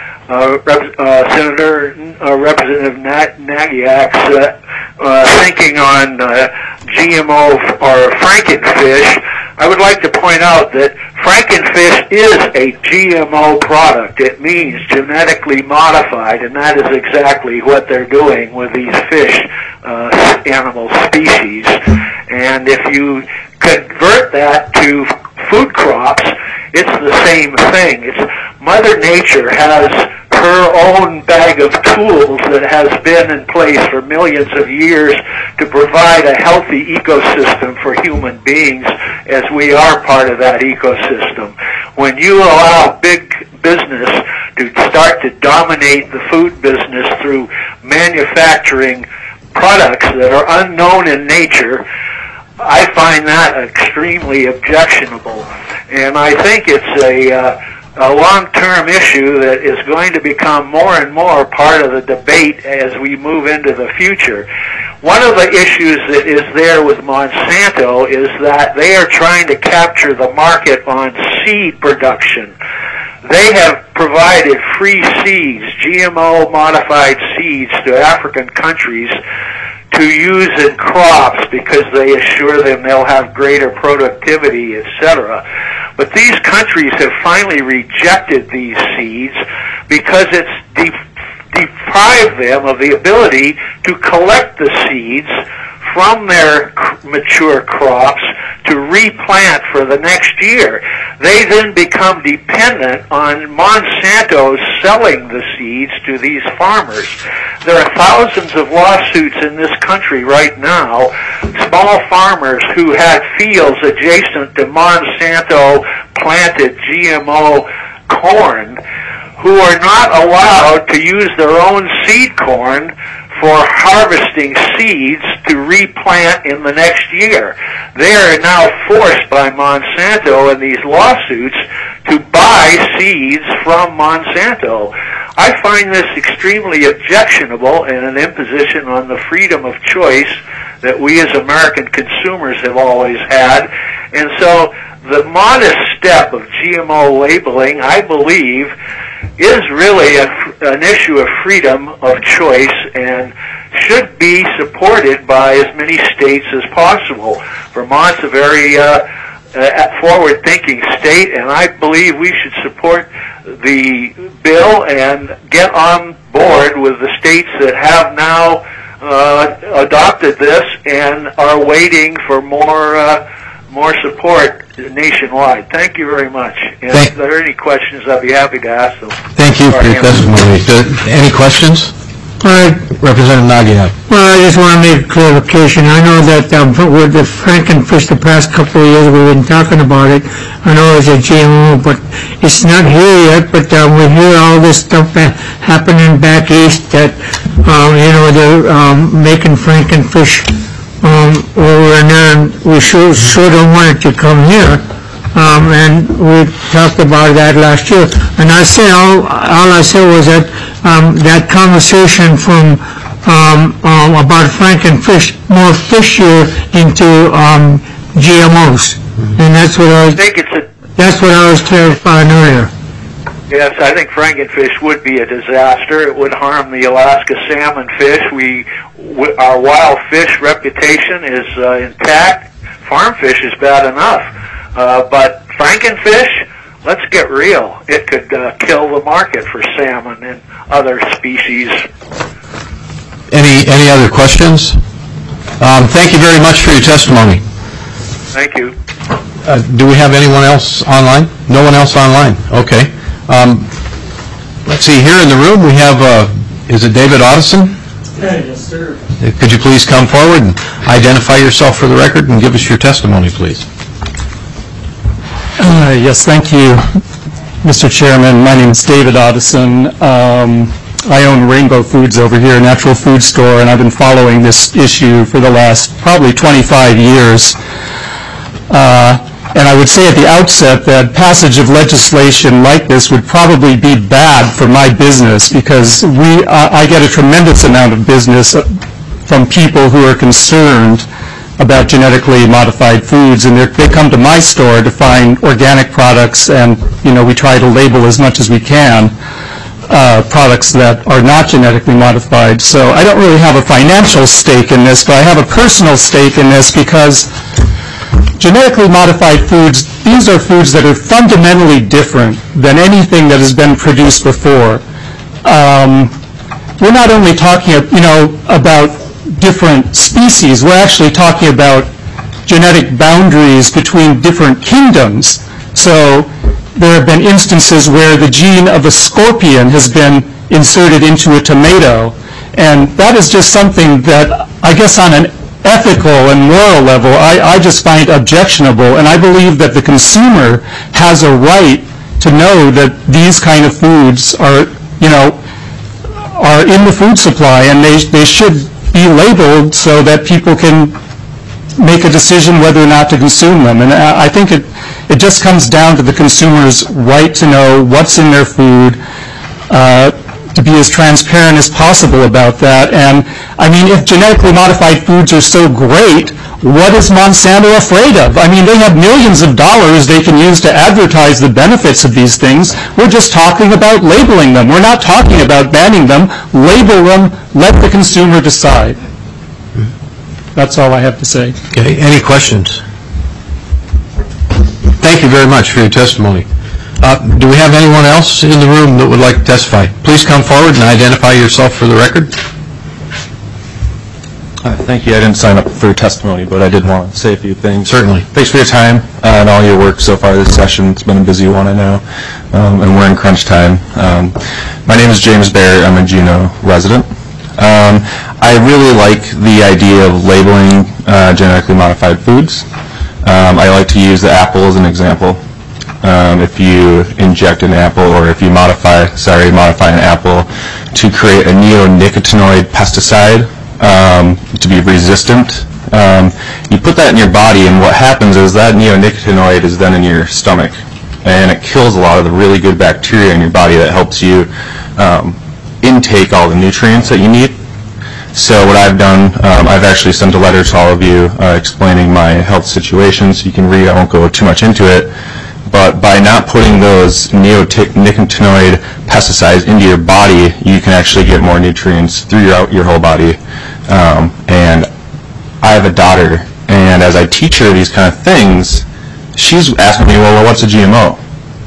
Representative Nagyak's thinking on GMO or Frankenfish, I would like to point out that Frankenfish is a GMO product. It means genetically modified, and that is exactly what they're doing with these fish animal species. And if you convert that to food crops, it's the same thing. Mother Nature has her own bag of tools that has been in place for millions of years to provide a healthy ecosystem for human beings, as we are part of that ecosystem. When you allow big business to start to dominate the food business through manufacturing products that are unknown in nature, I find that extremely objectionable. And I think it's a long-term issue that is going to become more and more part of the debate as we move into the future. One of the issues that is there with Monsanto is that they are trying to capture the market on seed production. They have provided free seeds, GMO-modified seeds, to African countries to use in crops because they assure them they'll have greater productivity, etc. But these countries have finally rejected these seeds because it's deprived them of the ability to collect the seeds from their mature crops to replant for the next year. They then become dependent on Monsanto selling the seeds to these farmers. There are thousands of lawsuits in this country right now, small farmers who had fields adjacent to Monsanto planted GMO corn, who are not allowed to use their own seed corn for harvesting seeds to replant in the next year. They are now forced by Monsanto in these lawsuits to buy seeds from Monsanto. I find this extremely objectionable and an imposition on the freedom of choice that we as American consumers have always had. And so the modest step of GMO labeling, I believe, is really an issue of freedom of choice and should be supported by as many states as possible. Vermont's a very forward-thinking state, and I believe we should support the bill and get on board with the states that have now adopted this and are waiting for more support nationwide. Thank you very much. And if there are any questions, I'd be happy to ask them. Thank you for your testimony. Any questions? Representative Nagiab. Well, I just want to make a clarification. I know that with the Frankenfish the past couple of years we've been talking about it. I know it's a GMO, but it's not here yet. But we hear all this stuff happening back east that, they're making Frankenfish over and there, and we sure don't want it to come here. And we talked about that last year. And I say all I said was that that conversation from about Frankenfish more fishier into GMOs, and that's what I was clarifying earlier. Yes, I think Frankenfish would be a disaster. It would harm the Alaska salmon fish. Our wild fish reputation is intact. Farm fish is bad enough. But Frankenfish, let's get real. It could kill the market for salmon and other species. Any other questions? Thank you very much for your testimony. Thank you. Do we have anyone else online? No one else online. Okay. Let's see. Here in the room we have, is it David Otteson? Yes, sir. Could you please come forward and identify yourself for the record and give us your testimony, please? Yes, thank you, Mr. Chairman. My name is David Otteson. I own Rainbow Foods over here, a natural food store, and I've been following this issue for the last probably 25 years. And I would say at the outset that passage of legislation like this would probably be bad for my business because I get a tremendous amount of business from people who are concerned about genetically modified foods, and they come to my store to find organic products, and we try to label as much as we can products that are not genetically modified. So I don't really have a financial stake in this, but I have a personal stake in this because genetically modified foods, these are foods that are fundamentally different than anything that has been produced before. We're not only talking about different species, we're actually talking about genetic boundaries between different kingdoms. So there have been instances where the gene of a scorpion has been inserted into a tomato, and that is just something that I guess on an ethical and moral level I just find objectionable, and I believe that the consumer has a right to know that these kind of foods are in the food supply, and they should be labeled so that people can make a decision whether or not to consume them. And I think it just comes down to the consumer's right to know what's in their food, to be as transparent as possible about that. And I mean, if genetically modified foods are so great, what is Monsanto afraid of? I mean, they have millions of dollars they can use to advertise the benefits of these things. We're just talking about labeling them. We're not talking about banning them. Label them. Let the consumer decide. That's all I have to say. Okay, any questions? Thank you very much for your testimony. Do we have anyone else in the room that would like to testify? Please come forward and identify yourself for the record. Thank you. I didn't sign up for testimony, but I did want to say a few things. Certainly. Thanks for your time and all your work so far this session. It's been a busy one, I know, and we're in crunch time. My name is James Baer. I'm a Juneau resident. I really like the idea of labeling genetically modified foods. I like to use the apple as an example. If you inject an apple, or if you modify an apple to create a neonicotinoid pesticide to be resistant, you put that in your body, and what happens is that neonicotinoid is then in your stomach, and it kills a lot of the really good bacteria in your body that helps you intake all the nutrients that you need. So what I've done, I've actually sent a letter to all of you explaining my health situation, so you can read. I won't go too much into it. But by not putting those neonicotinoid pesticides into your body, you can actually get more nutrients through your whole body. And I have a daughter, and as I teach her these kind of things, she's asking me, well, what's a GMO?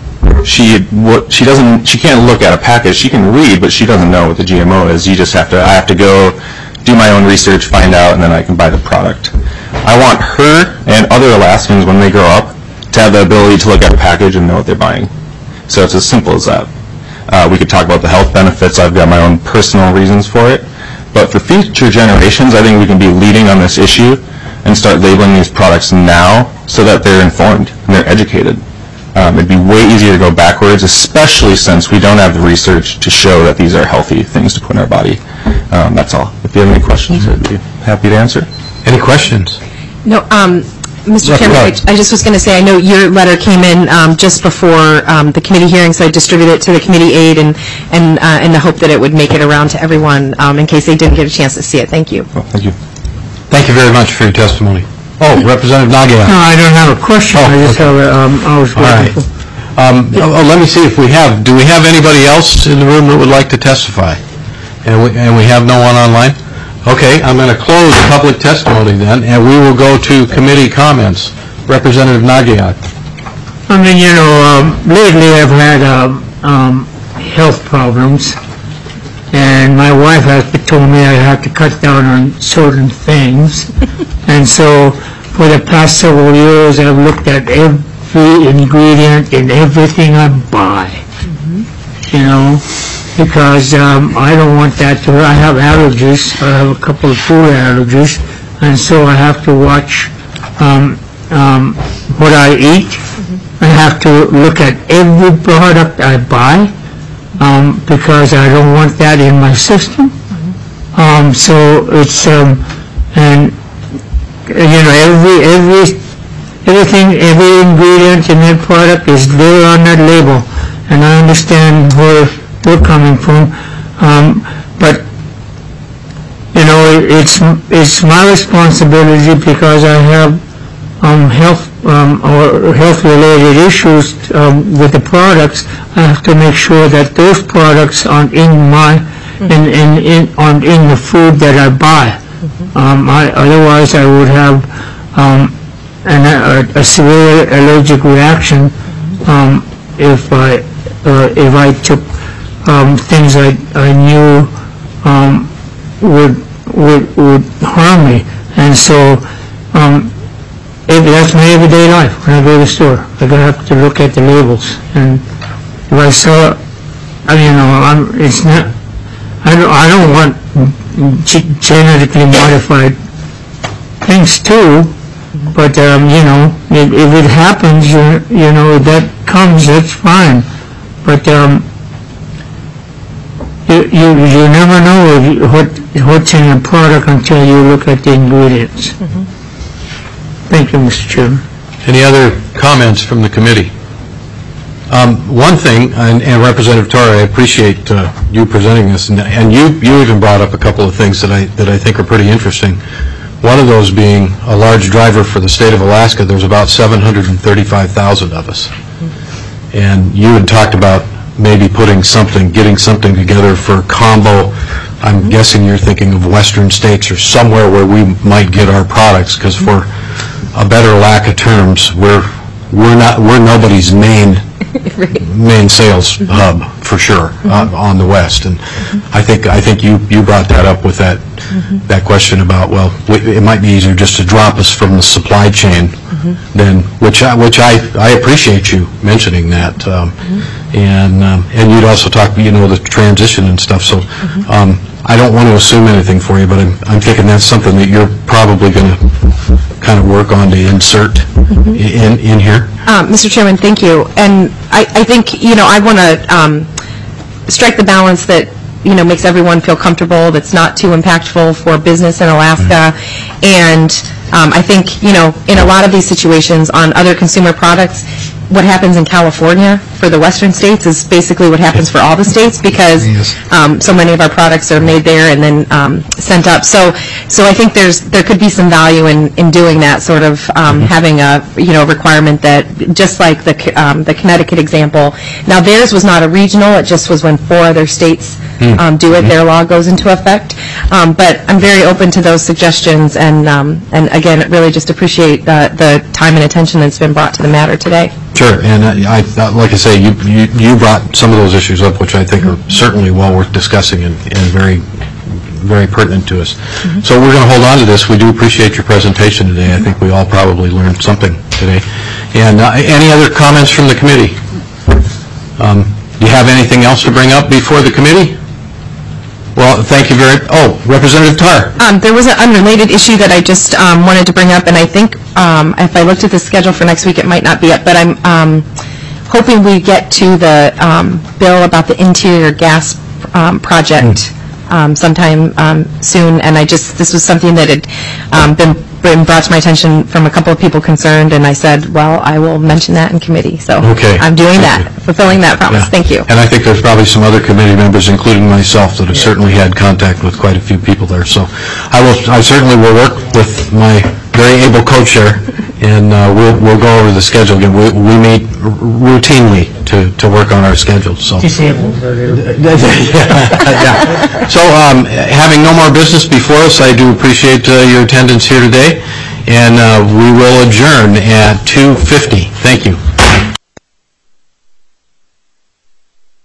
She can't look at a package. She can read, but she doesn't know what the GMO is. I have to go do my own research, find out, and then I can buy the product. I want her and other Alaskans, when they grow up, to have the ability to look at a package and know what they're buying. So it's as simple as that. We could talk about the health benefits. I've got my own personal reasons for it. But for future generations, I think we can be leading on this issue and start labeling these products now so that they're informed and they're educated. It'd be way easier to go backwards, especially since we don't have the research to show that these are healthy things to put in our body. That's all. If you have any questions, I'd be happy to answer. Any questions? No, Mr. Chairman, I just was going to say, I know your letter came in just before the committee hearing, so I distributed it to the committee aide in the hope that it would make it around to everyone in case they didn't get a chance to see it. Thank you. Well, thank you. Thank you very much for your testimony. Oh, Representative Nagia. No, I don't have a question. I just have I was waiting for. Let me see if we have. Do we have anybody else in the room that would like to testify? And we have no one online? Okay, I'm going to close the public testimony then, and we will go to committee comments. Representative Nagia. I mean, lately I've had health problems, and my wife has told me I have to cut down on certain things. And so for the past several years, I've looked at every ingredient in everything I buy, because I don't want that to. I have allergies. I have a couple of food allergies, and so I have to watch what I eat. I have to look at every product I buy because I don't want that in my system. So it's and every ingredient in that product is there on that label, and I understand where we're coming from, but it's my responsibility because I have health-related issues with the products. I have to make sure that those products aren't in the food that I buy. Otherwise, I would have a severe allergic reaction if I took things I knew would harm me. And so that's my everyday life when I go to the store. I'm going to have to look at the labels. And if I saw, it's not, I don't want genetically modified things too, but if it happens, comes, that's fine. But you never know what's in a product until you look at the ingredients. Thank you, Mr. Chairman. Any other comments from the committee? One thing, and Representative Tarr, I appreciate you presenting this, and you even brought up a couple of things that I think are pretty interesting. One of those being a large driver for the state of Alaska. There's about 735,000 of us. And you had talked about maybe getting something together for combo. I'm guessing you're thinking of western states or somewhere where we might get our products, because for a better lack of terms, we're nobody's main sales hub for sure on the West. And I think you brought that up with that question about, well, it might be easier just to drop us from the supply chain than, which I appreciate you mentioning that. And you'd also talk, the transition and stuff. So I don't want to assume anything for you, but I'm thinking that's something that you're probably going to kind of work on to insert in here. Mr. Chairman, thank you. And I think, I want to strike the balance that, makes everyone feel comfortable, that's not too impactful for business in Alaska. And I think, in a lot of these situations on other consumer products, what happens in California for the western states is basically what happens for all the states, because so many of our products are made there and then sent up. So I think there could be some value in doing that, sort of having a requirement that, just like the Connecticut example. Now theirs was not a regional; it just was when 4 other states do it. Their law goes into effect. But I'm very open to those suggestions, and again, really just appreciate the time and attention that's been brought to the matter today. Sure, and like I say, you brought some of those issues up, which I think are certainly well worth discussing and very, very pertinent to us. So we're going to hold on to this. We do appreciate your presentation today. I think we all probably learned something today. And any other comments from the committee? Do you have anything else to bring up before the committee? Well, thank you Representative Tarr. There was an unrelated issue that I just wanted to bring up, and I think if I looked at the schedule for next week, it might not be up, but I'm hoping we get to the bill about the interior gas project sometime soon, and this was something that had been brought to my attention from a couple of people concerned, and I said, well, I will mention that in committee. So I'm doing that, fulfilling that promise. Yeah. Thank you. And I think there's probably some other committee members, including myself, that have certainly had contact with quite a few people there. So I certainly will work with my very able co-chair, and we'll go over the schedule again. We meet routinely to work on our schedule. So. Disabled. Yeah. So having no more business before us, I do appreciate your attendance here today, and we will adjourn at 2:50. Thank you.